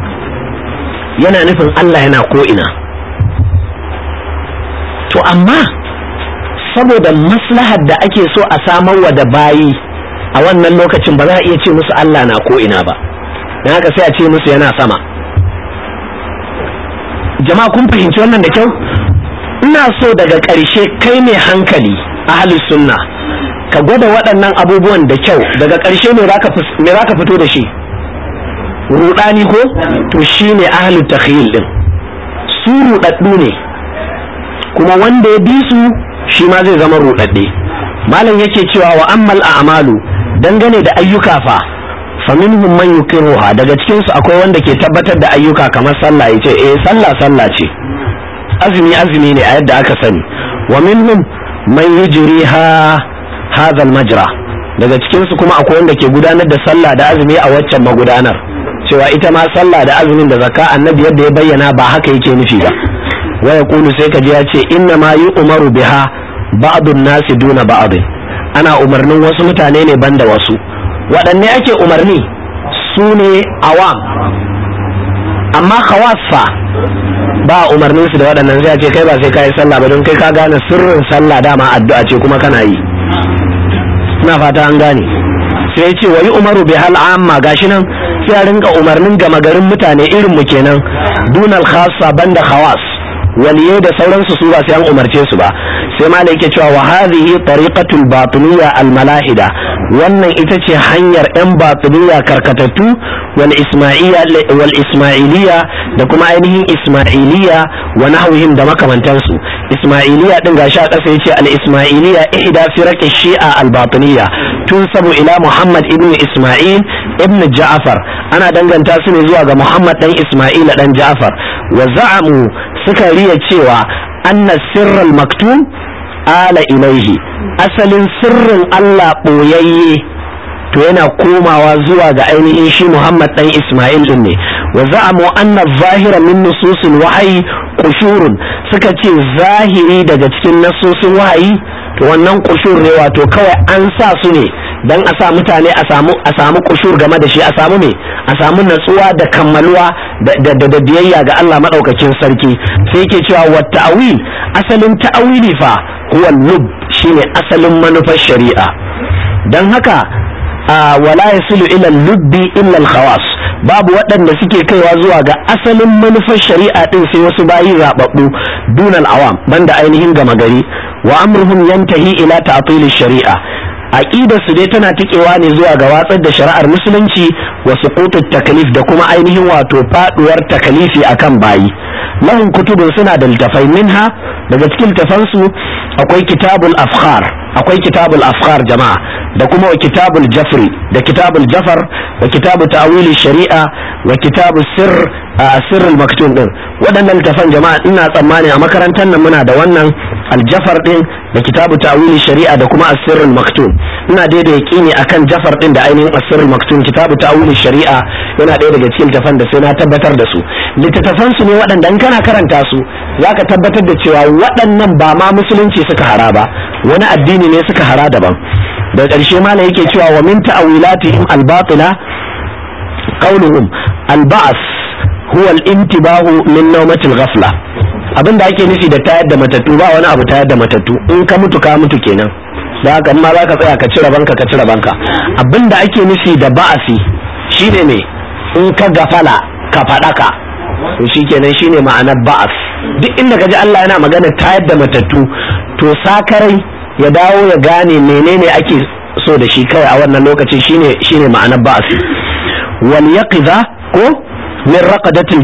yana nufin Allah yana ko ina. To amma saboda maslahar da ake so a samarwa da bayi a wannan lokacin ba za a iya ce musu Allah na ko ina ba, dan haka sai a ce musu yana sama. Jama'a kun fahimci wannan da kyau? Ina so daga ƙarshe kai mai hankali ahlus sunna ka gwada waɗannan abubuwan da kyau. Daga ƙarshe me zaka fito da shi? Rudani ko? To shine ahlut takhyil din. Su rudaddu ne, kuma wanda ya bi su shi ma zai zama rudadde. Malam yake cewa wa ammal a'malu, dangane da ayyuka fa faminhum man yukiruha, daga cikin su akwai wanda ke tabbatar da ayyuka kamar sallah, yace sallah ce, azumi ne a yadda aka sani, wa minhum man yujriha hadha al-majra, daga cikin su kuma akwai wanda ke gudanar da sallah da azumi a waccan magudanar, cewa ita ma sallah da azumin da zakka annabi yadda ya bayyana ba haka yake nufi ba. wa yaqulu sai kaji ya ce inna ma yu'maru biha ba'dun nasi duna ba'd, ana umarnin wasu mutane ne banda wasu. waɗanne ake umarni? su ne awam, amma khawassa ba umarnin su da waɗannan. sai a ce kai ba sai kai sallah ba don kai ka gane sirrin sallah dama addu'a ce kuma kana yi. ina fata an gane. sai ce wa umaru bi hal amma, gashi nan sai a rinka umarnin gama garin mutane irin mu kenan, dunal khassa banda khawas, waliyai da sauransu su ba sai an umarce su ba. sai malai yake cewa wa hadhihi tariqatul batiniyya al malahida, wannan ita ce hanyar yan batiniyya karkatattu, wal ismailiyya da kuma ainihin ismailiyya wa nahwihim da makamantansu. ismailiyya din gashi a ƙasa yace al ismailiyya ihda firaq shi'a al batiniyya tunsabu ila muhammad ibn ismail ibn ja'far, ana danganta su ne zuwa ga muhammad dan ismail dan ja'far. wa za'amu, suka riya cewa anna sirral maktum ala ilaihi, asalin sirrin Allah boyayye to yana komawa zuwa ga ainihin shi Muhammad dan Ismail din ne. wa za'amu anna zahira min nususil wahyi qushurun, suka ce zahiri daga cikin nasosin wahayi to wannan qushur ne, wato kawai an sa su ne dan a sa mutane a samu qushur game da shi, a samu me, a samu natsuwa da kammaluwa da biyayya ga Allah madaukakin sarki. sai yake cewa wa ta'wil, asalin ta'wili fa huwa lub, shine asalin manufar shari'a. dan haka wala yasilu ila lubbi illa al-khawas, babu waɗanda suke kaiwa zuwa ga asalin manufar shari'a din sai wasu bayi zababbu, dunal awam banda ainihin gama gari. wa amruhum yantahi ila ta'til shari'a, aqidar su dai tana tikewa ne zuwa ga watsar da shari'ar musulunci wa suqutut taklif da kuma ainihin wato faduwar takalifi akan bayi. lahum kutubun, suna da littafai, minha daga cikin littafansu akwai kitabul afkhar, akwai kitabul afkhar jama'a, da kuma wa kitabul jafri, da kitabul jafar, wa kitabu ta'wili shari'a, wa kitabu sirrul maktum din. waɗannan littafan jama'a ina tsammani a makarantar nan muna da wannan aljafar din da kitabu ta'wili shari'a da kuma asirrul maktum. ina da yaqini akan jafar din da ainihin asirrul maktum. kitabu ta'wili shari'a yana ɗaya daga cikin littafan da sai na tabbatar da su. littattafan su ne waɗanda in kana karanta su zaka tabbatar da cewa waɗannan ba ma musulunci suka hara ba, wani addini ne suka hara daban. da ƙarshe malam yake cewa wa min ta'wilatihim al-batila qawluhum al-ba'th huwa al-intibahu min nawmatil ghafla. abinda ake nufi da tayar da matattu ba wani abu tayar da matattu, in ka mutu ka mutu kenan. da haka amma za ka tsaya ka cire banka ka cire banka. abinda ake nufi da ba'asi shine ne in ka gafala ka faɗaka, to shikenan shine ma'anar ba'as. duk inda ka ji Allah yana magana tayar da matattu to sakarai ya dawo ya gane menene ake so da shi kawai a wannan lokaci, shine ma'anar ba'as. wal yaqiza ko min raqadatil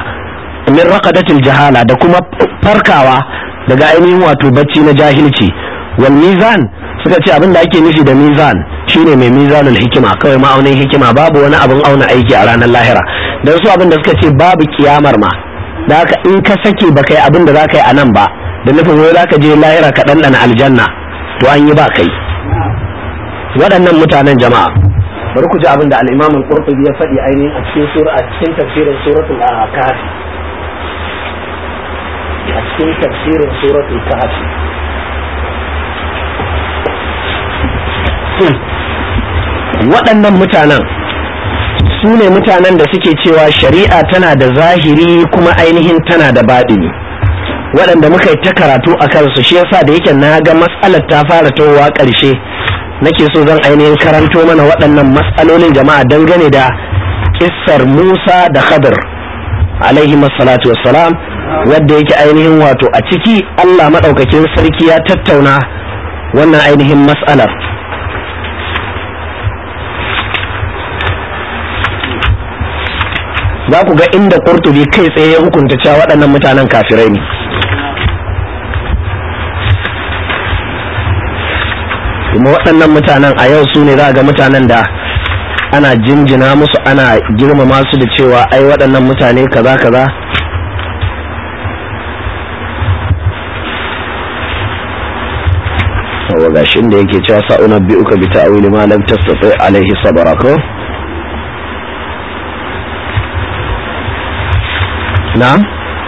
jahala, da kuma farkawa daga ainihin wato bacci na jahilci. wal mizan, suka ce abin da ake nufi da mizan shine mai mizanul hikima, kawai ma'aunin hikima, babu wani abin auna aiki a ranar lahira. dan su abin da suka ce babu kiyamar ma, da haka in ka sake baka yi abin da zaka yi a nan ba, da nufin wai zaka je lahira ka ɗanɗana aljanna, to an yi ba kai. waɗannan mutanen jama'a, bari ku ji abin da al-Imam al-Qurtubi ya faɗi ainihin a cikin tafsirin suratul Kahf. a cikin tafsirin suratul Kahf waɗannan mutanen su ne mutanen da suke cewa shari'a tana da zahiri kuma ainihin tana da baɗini, waɗanda muka yi ta karatu a kansu. shi yasa da yake na ga matsalar ta fara towa ƙarshe, nake so zan ainihin karanto mana waɗannan matsalolin jama'a dangane da kissar Musa da Khadir alaihi salatu wassalam, wadda yake ainihin wato a ciki Allah maɗaukakin sarki ya tattauna wannan ainihin matsalar. za ku ga inda Qurtubi kai tsaye ya hukunta cewa waɗannan mutanen kafirai ne. kuma waɗannan mutanen a yau su ne za ga mutanen da ana jinjina musu, ana girmama su da cewa ai waɗannan mutane kaza kaza. yawa gashi inda yake cewa sa'unabbi'uka bi ta'wili ma lam tastati alaihi sabra ko na'am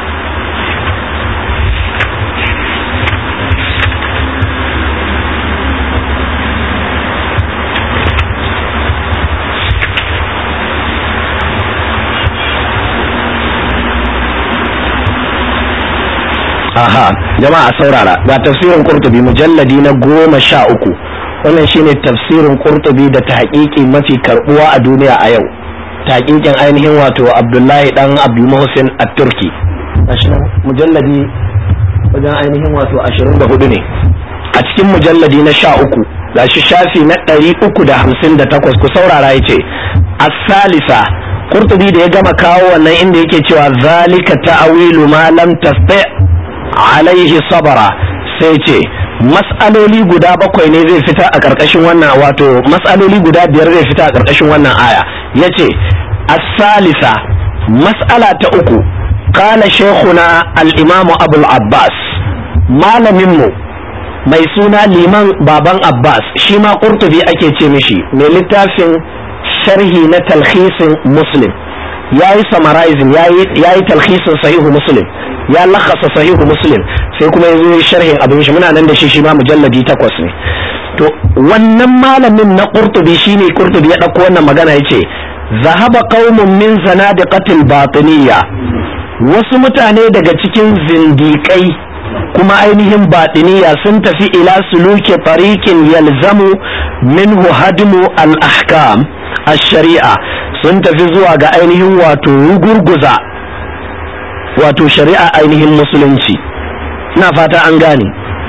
aha jama'a saurara ga tafsirin qurtubi mujalladi na 13 wannan shine tafsirin qurtubi da tahqiqi mafi karbuwa a duniya a yau tahqiqin ainihin wato Abdullahi dan Abdul Muhsin at-Turki mujalladi wajen ainihin wato 24 ne a cikin mujalladi na 13 gashi shafi na 358 ku saurara yace as-salisa qurtubi da ya gama kawo wannan inda yake cewa zalika ta'wilu ma lam tasti' alaihi sabara sai ce mas'aloli guda 7 ne zai fita a karkashin wannan wato mas'aloli guda 5 zai fita a karkashin wannan aya yace as-salisa mas'ala ta 3 qala shaykhuna al-imam Abu al-Abbas malamin mu mai suna liman baban Abbas shi ma Qurtubi ake ce mishi mai littafin sharhi na talkhisin Muslim yayi summarizing yayi talkhisin sahihu Muslim ya lakasa sahihu Muslim sai kuma yazo sharhin abin shi muna nan da shi ma mujalladi 8 ne to wannan malamin na Qurtubi shine Qurtubi ya dauko wannan magana yace zahaba qaumun min zanadiqatil batiniyya wasu mutane daga cikin zindiƙai kuma ainihin batiniya sun tafi ila suluki tariqin yalzamu minhu hadmu al-ahkam ash-shari'a sun tafi zuwa ga ainihin wato rugurguza wato shari'a ainihin musulunci ina fata an gane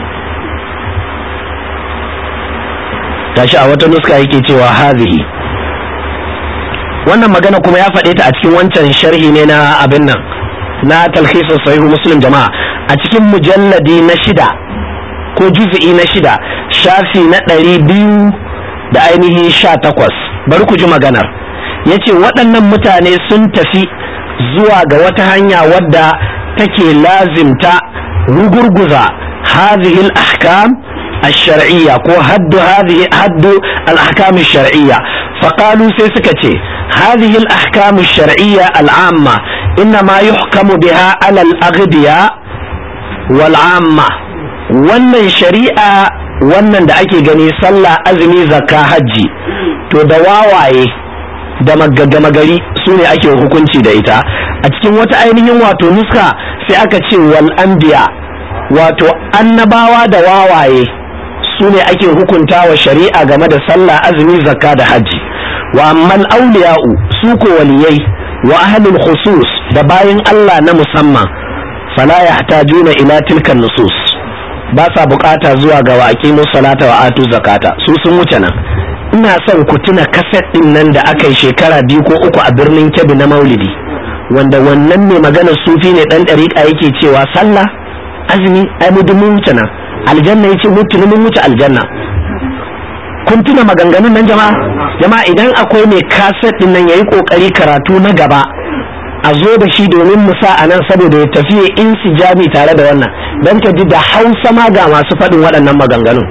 tashi a wata nuska yake cewa hazihi wannan magana kuma ya faɗe ta a cikin wancan sharhi ne na abin nan na talhisin sahihu muslim jama'a a cikin mujalladi na 6 ko juz'i na 6 shafi na 200 da ainihin 18 bari ku ji maganar yace waɗannan mutane sun tafi zuwa ga wata hanya wadda take lazimta rugurguza hadhihi al-ahkam الشرعية كو حد الأحكام الشرعية فقالوا سيسكتي هذه الأحكام الشرعية العامة إنما يحكم بها على الأغذياء والعامة wannan shari'a wannan da ake gani sallah azumi zakka hajji to da wawaye da magagama gari su ne ake hukunci da ita a cikin wata ainihin wato nuska sai aka ce wal anbiya wato annabawa da wawaye su ne ake hukunta wa shari'a game da sallah azumi zakka da hajji wa ammal awliya'u su ko waliyai wa ahlul khusus da bayin Allah na musamman fala yahtajuna ila tilka nusus ba sa bukata zuwa ga waqimus salata wa atu zakata su sun wuce nan ina son ku tuna kaset din nan da aka yi shekara 2 ko 3 a birnin Kebbi na Maulidi wanda wannan ne maganar sufi ne dan dariƙa yake cewa sallah azumi ai mu mun wuce nan aljanna yace mutu mun wuce aljanna kun tuna maganganun nan jama'a idan akwai mai kaset din nan yayi kokari karatu na gaba a zo da shi domin mu sa anan saboda ya tafi insijami tare da wannan dan ka ji da Hausa ma ga masu faɗin waɗannan maganganun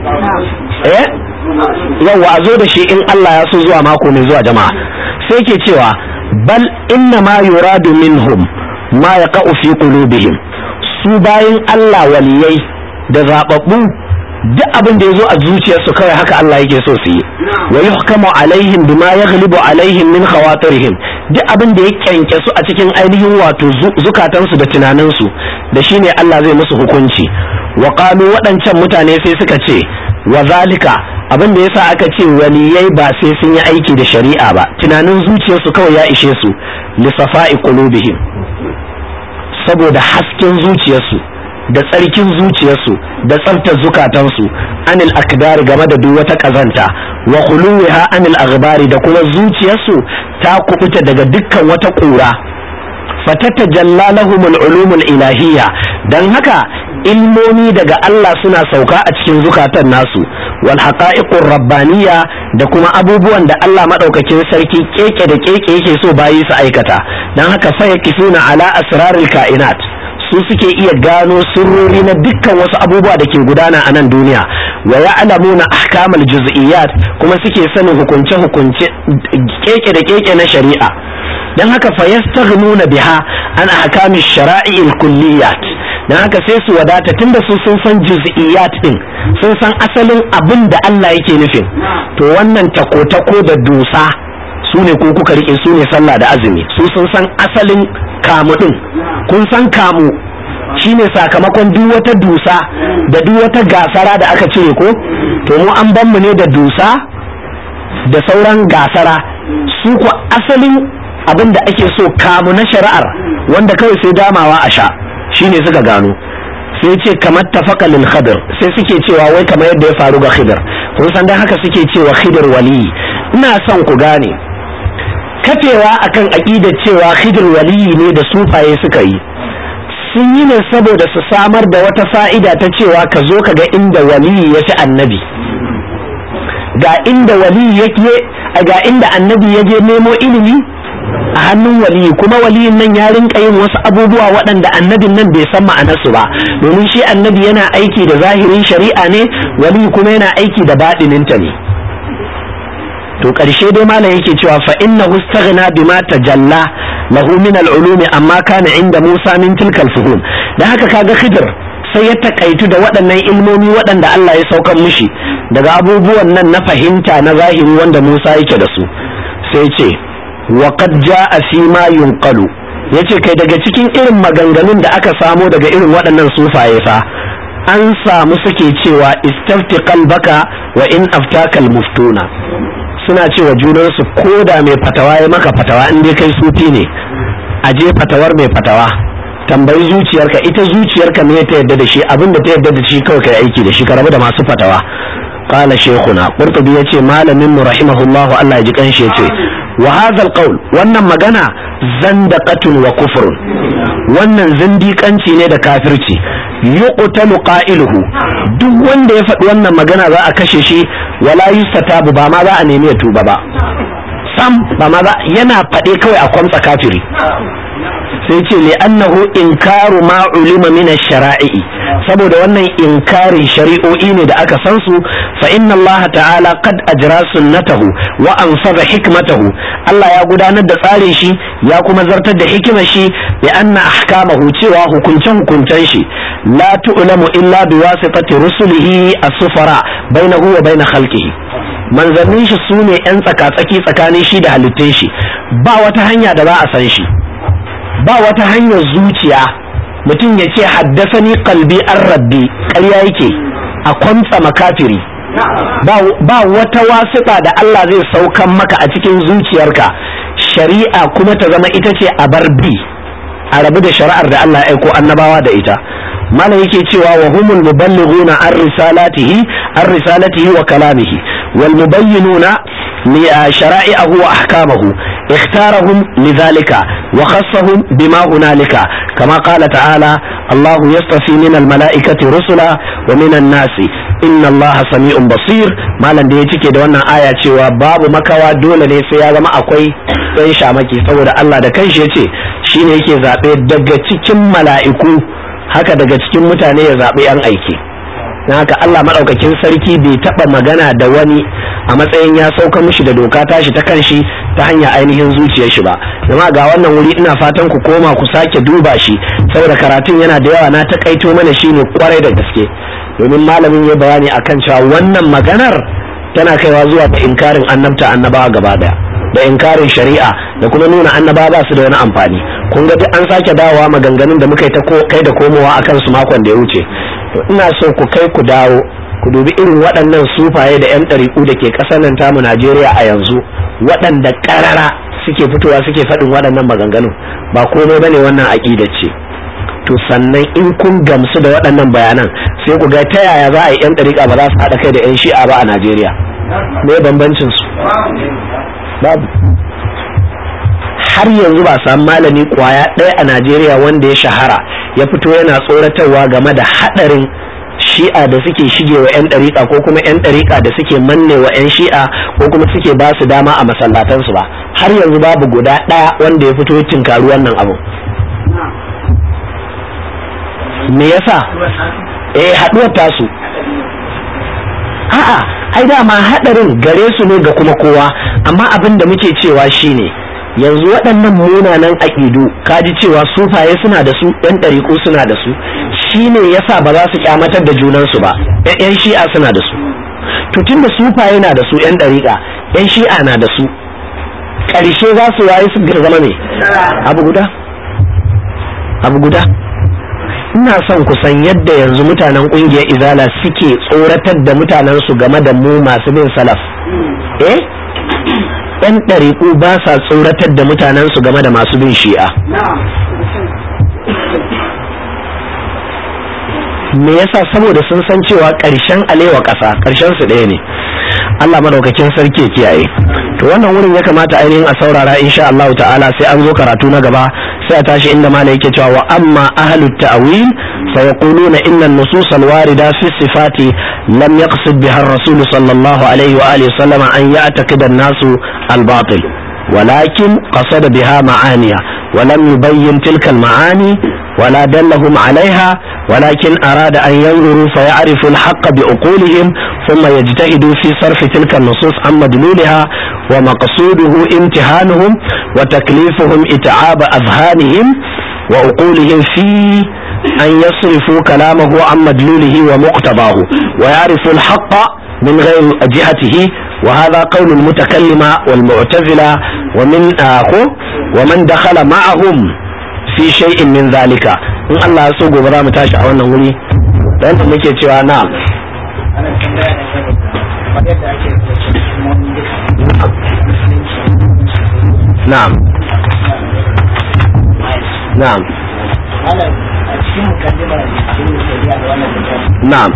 yawa a zo da shi in Allah ya so zuwa mako mai zuwa jama'a sai ke cewa bal inna ma yuradu minhum ma yaqa'u fi qulubihim su bayin Allah waliyai da zababbu duk abin da yazo a zuciyarsu kawai haka Allah yake so su yi wa yuhkamu alaihim bima yaghlibu alaihim min khawatirihim duk abin da ya kyanke su a cikin ainihin wato zukatansu da tunaninsu da shine Allah zai musu hukunci wa qalu waɗancan mutane sai suka ce wa zalika abin da yasa aka ce waliyai ba sai sun yi aiki da shari'a ba tunanin zuciyarsu kawai ya ishe su li safa'i qulubihim saboda hasken zuciyarsu da tsarkin zuciyarsu da tsaftar zukatansu anil akdari game da duk wata kazanta wa khuluha anil aghbari da kuma zuciyarsu ta kubuta daga dukkan wata kura fatatajalla lahumul ulumul ilahiyya dan haka ilmomi daga Allah suna sauka a cikin zukatan nasu wal haqa'iqur rabbaniyya da kuma abubuwan da Allah madaukakin sarki keke da keke yake so bayi su aikata dan haka fa yakifuna ala asraril kainat su suke iya gano sirrori na dukkan wasu abubuwa da ke gudana a nan duniya wa ya'lamuna ahkamal juz'iyyat kuma suke sanin hukunce keke da keke na shari'a dan haka fa yastaghnuna biha an ahkamish shara'i'il kulliyat dan haka sai su wadata tunda su sun san juz'iyyat din sun san asalin abin da Allah yake nufin to wannan tako da dusa su ne ko kuka rike su ne sallah da azumi su sun san asalin kamu din kun san kamu shine sakamakon duk wata dusa da duk wata gasara da aka cire ko to mu an ban mu ne da dusa da sauran gasara su ko asalin abin da ake so kamu na shari'ar wanda kawai sai damawa a sha shine suka gano sai ce kamar tafaka lil khidr sai suke cewa wai kamar yadda ya faru ga khidr kun san dan haka suke cewa khidr wali ina son ku gane kafewa akan aqidar cewa khidr wali ne da sufaye suka yi sun yi ne saboda su samar da wata fa'ida ta cewa ka zo ka ga inda wali ya ci annabi ga inda wali yake ga inda annabi ya je nemo ilimi a hannun wali kuma waliyin nan ya rinka yin wasu abubuwa waɗanda annabin nan bai san ma'anarsu ba domin shi annabi yana aiki da zahirin shari'a ne wali kuma yana aiki da baɗininta ne to ƙarshe dai malam yake cewa fa innahu istaghna bima tajalla lahu min al-ulumi amma kana inda Musa min tilka al-fuhum dan haka kaga Khidir sai ya takaitu da waɗannan ilmomi waɗanda Allah ya saukar mishi daga abubuwan nan na fahimta na zahiri wanda Musa yake da su sai ce wa qad jaa fi ma yunqalu yace kai daga cikin irin maganganun da aka samo daga irin waɗannan sufaye fa an samu suke cewa istafti qalbaka wa in aftaka al-muftuna suna cewa junansu ko da mai fatawa ya maka fatawa in dai kai sufi ne a je fatawar mai fatawa tambayi zuciyarka ita zuciyarka me ta yadda da shi abin da ta yadda da shi kawai kai aiki da shi ka rabu da masu fatawa qala shaykhuna qurtubi yace malamin mu rahimahullahu Allah ya ji kanshi yace wa hadha alqawl wannan magana zandaqatun wa kufrun wannan zindiƙanci ne da kafirci yuqtalu qailuhu duk wanda ya faɗi wannan magana za a kashe shi wala yustatabu ba ma za a nemi ya tuba ba sam ba ma za yana faɗe kawai a kwamtsa kafiri sai ce li annahu inkaru ma ulima min ash-shara'i saboda wannan inkarin shari'o'i ne da aka san su fa inna Allah ta'ala qad ajra sunnatahu wa anfadha hikmatahu Allah ya gudanar da tsarin shi ya kuma zartar da hikimar shi bi anna ahkamahu cewa hukuncen shi la tu'lamu illa biwasitati rusulihi as-sufara bainahu wa bain khalqihi manzannin shi sune yan tsakatsaki tsakanin shi da halittun shi ba wata hanya da za a san shi ba wata hanyar zuciya mutum ya ce haddasani qalbi an rabbi ƙarya yake a kwantsa makafiri ba wata wasiƙa da Allah zai saukan maka a cikin zuciyarka shari'a kuma ta zama ita ce a bar bi a rabu da shari'ar da Allah ya aiko annabawa da ita malam yake cewa wa humul muballighuna an risalatihi wa kalamihi wal mubayyinuna li shara'ihi wa ahkamahu اختارهم لذلك وخصهم بما هنالك كما قال تعالى الله يصطفي من الملائكة رسلا ومن الناس إن الله سميع بصير malam da ya cike da wannan aya cewa babu makawa dole ne sai ya zama akwai ɗan shamaki saboda Allah da kanshi yace shine yake zabe daga cikin mala'iku haka daga cikin mutane ya zabe yan aiki dan haka Allah madaukakin sarki bai taba magana da wani a matsayin ya sauka mishi da doka tashi ta kanshi ta hanya ainihin zuciyar shi ba kuma ga wannan wuri ina fatan ku koma ku sake duba shi saboda karatun yana da yawa na takaito mana shine kwarai da gaske domin malamin ya bayani akan cewa wannan maganar tana kaiwa zuwa ga inkarin annabta annabawa gaba daya da inkarin shari'a da kuma nuna annabawa ba su da wani amfani kun ga duk an sake dawowa maganganun da muka yi ta kai da komowa akan su makon da ya wuce to ina so ku kai ku dawo ku dubi irin waɗannan sufaye da 'yan ɗariƙu da ke ƙasar nan tamu Najeriya a yanzu waɗanda ƙarara suke fitowa suke faɗin waɗannan maganganun ba komai bane wannan aƙidar ce to sannan in kun gamsu da waɗannan bayanan sai ku ga ta yaya za a yi 'yan ɗariƙa ba za su haɗa kai da 'yan shi'a ba a Najeriya me bambancin su babu har yanzu ba samu malami kwaya ɗaya a Najeriya wanda ya shahara ya fito yana tsoratarwa game da haɗarin shi'a da suke shige wa 'yan ɗariƙa ko kuma 'yan ɗariƙa da suke manne wa 'yan shi'a ko kuma suke ba su dama a masallatansu ba har yanzu babu guda ɗaya wanda ya fito tinkari wannan abu me yasa haɗuwar tasu a'a ai dama hadarin gare su ne ga kuma kowa, amma abin da muke cewa shine yanzu waɗannan munanan aƙidu kaji cewa sufaye suna da su, ɗan ɗariƙu suna da su, shine yasa ba za su kyamatar da junansu ba. ƴan shi'a suna da su, to tunda sufaye na da su, ƴan ɗariƙa, ƴan shi'a na da su, ƙarshe za su waye su zama ne abu guda. Ina son ku san yadda yanzu mutanen ƙungiyar izala suke tsoratar da mutanensu game da mu masu bin salaf. Yan ɗariƙu ba sa tsoratar da mutanensu game da masu bin shi'a. Me yasa? Saboda sun san cewa ƙarshen alewa ƙasa ƙarshen su ɗaya ne. Allah madaukakin sarki ya kiyaye. To wannan wurin ya kamata ainihin a saurara insha Allah ta'ala, sai an zo karatu na gaba sai a tashi inda malai yake cewa wa amma ahlut ta'wil fa yaquluna inna an-nusus al-warida fi sifati lam yaqsid biha ar-rasul sallallahu alaihi wa alihi sallama an ya'taqida an-nasu al-batil ولكن قصد بها معانيها ولم يبين تلك المعاني ولا دلهم عليها، ولكن أراد أن ينظروا فيعرفوا الحق بعقولهم ثم يجتهدوا في صرف تلك النصوص عن مدلولها، ومقصوده امتحانهم وتكليفهم إتعاب أذهانهم وعقولهم في أن يصرفوا كلامه عن مدلوله ومقتضاه ويعرفوا الحق من غير جهته. وهذا قول المتكلمة والمعتزلة ومن دخل معهم في شيء من ذلك. إن الله يسوق برام تاشع وانا ولي لأن نكي تشوى. نعم نعم نعم na'am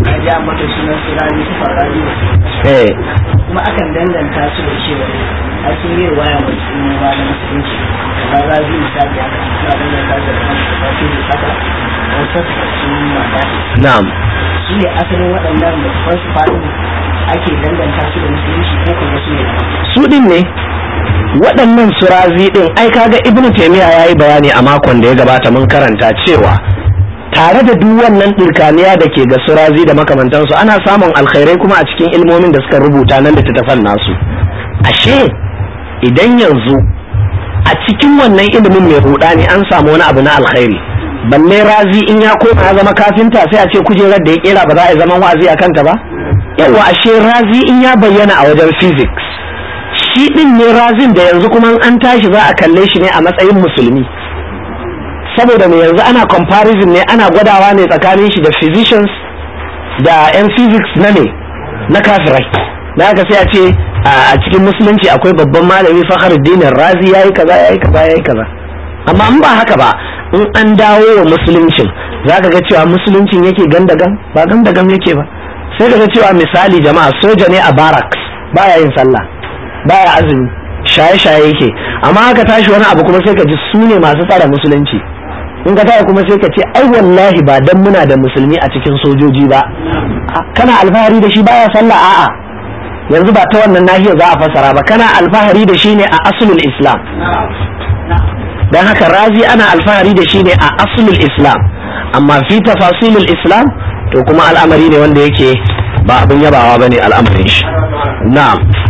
kuma akan danganta su da cewa a sun yi riwaya mai suna da musulunci da razi misali haka suna danganta su da su da haka wasu sun mata na'am su ne asalin waɗannan da wasu faɗin ake danganta su da musulunci ko kuma su ne su din ne waɗannan surazi din. Ai kaga ibnu taymiya yayi bayani a makon da ya gabata, mun karanta cewa tare da duk wannan dirkaniya da ke ga surazi da makamantansu ana samun alkhairai kuma a cikin ilmomin da suka rubuta nan da littattafan nasu. Ashe idan yanzu a cikin wannan ilimin mai rudani an samu wani abu na alkhairi, balle razi in ya koma ya zama kafinta sai a ce kujerar da ya kera ba za a yi zaman wa'azi a kanta ba. Yawa ashe razi in ya bayyana a wajen physics, shi din ne razin da yanzu kuma an tashi za a kalle shi ne a matsayin musulmi, saboda mai yanzu ana comparison ne, ana gwadawa ne tsakanin shi da physicians da yan physics na kafirai. da haka sai a ce a cikin musulunci akwai babban malami Fakhruddin Razi yayi kaza. Amma in ba haka ba, in an dawo wa musuluncin zaka ga cewa musuluncin yake gandagan ba gandagan yake ba. Sai ka ga cewa misali jama'a, soja ne a barracks, baya yin sallah, baya azumi, shaye-shaye yake, amma haka tashi wani abu kuma sai ka ji su ne masu tsara musulunci. In ka taya kuma sai ka ce ai wallahi ba dan muna da musulmi a cikin sojoji ba. Kana alfahari da shi baya sallah? A'a, yanzu ba ta wannan nahiyar za a fassara ba, kana alfahari da shi ne a aslul islam. Dan haka razi ana alfahari da shi ne a aslul islam, amma fi tafasilul islam to kuma al'amari ne wanda yake ba abin yabawa bane al'amarin shi. Na'am.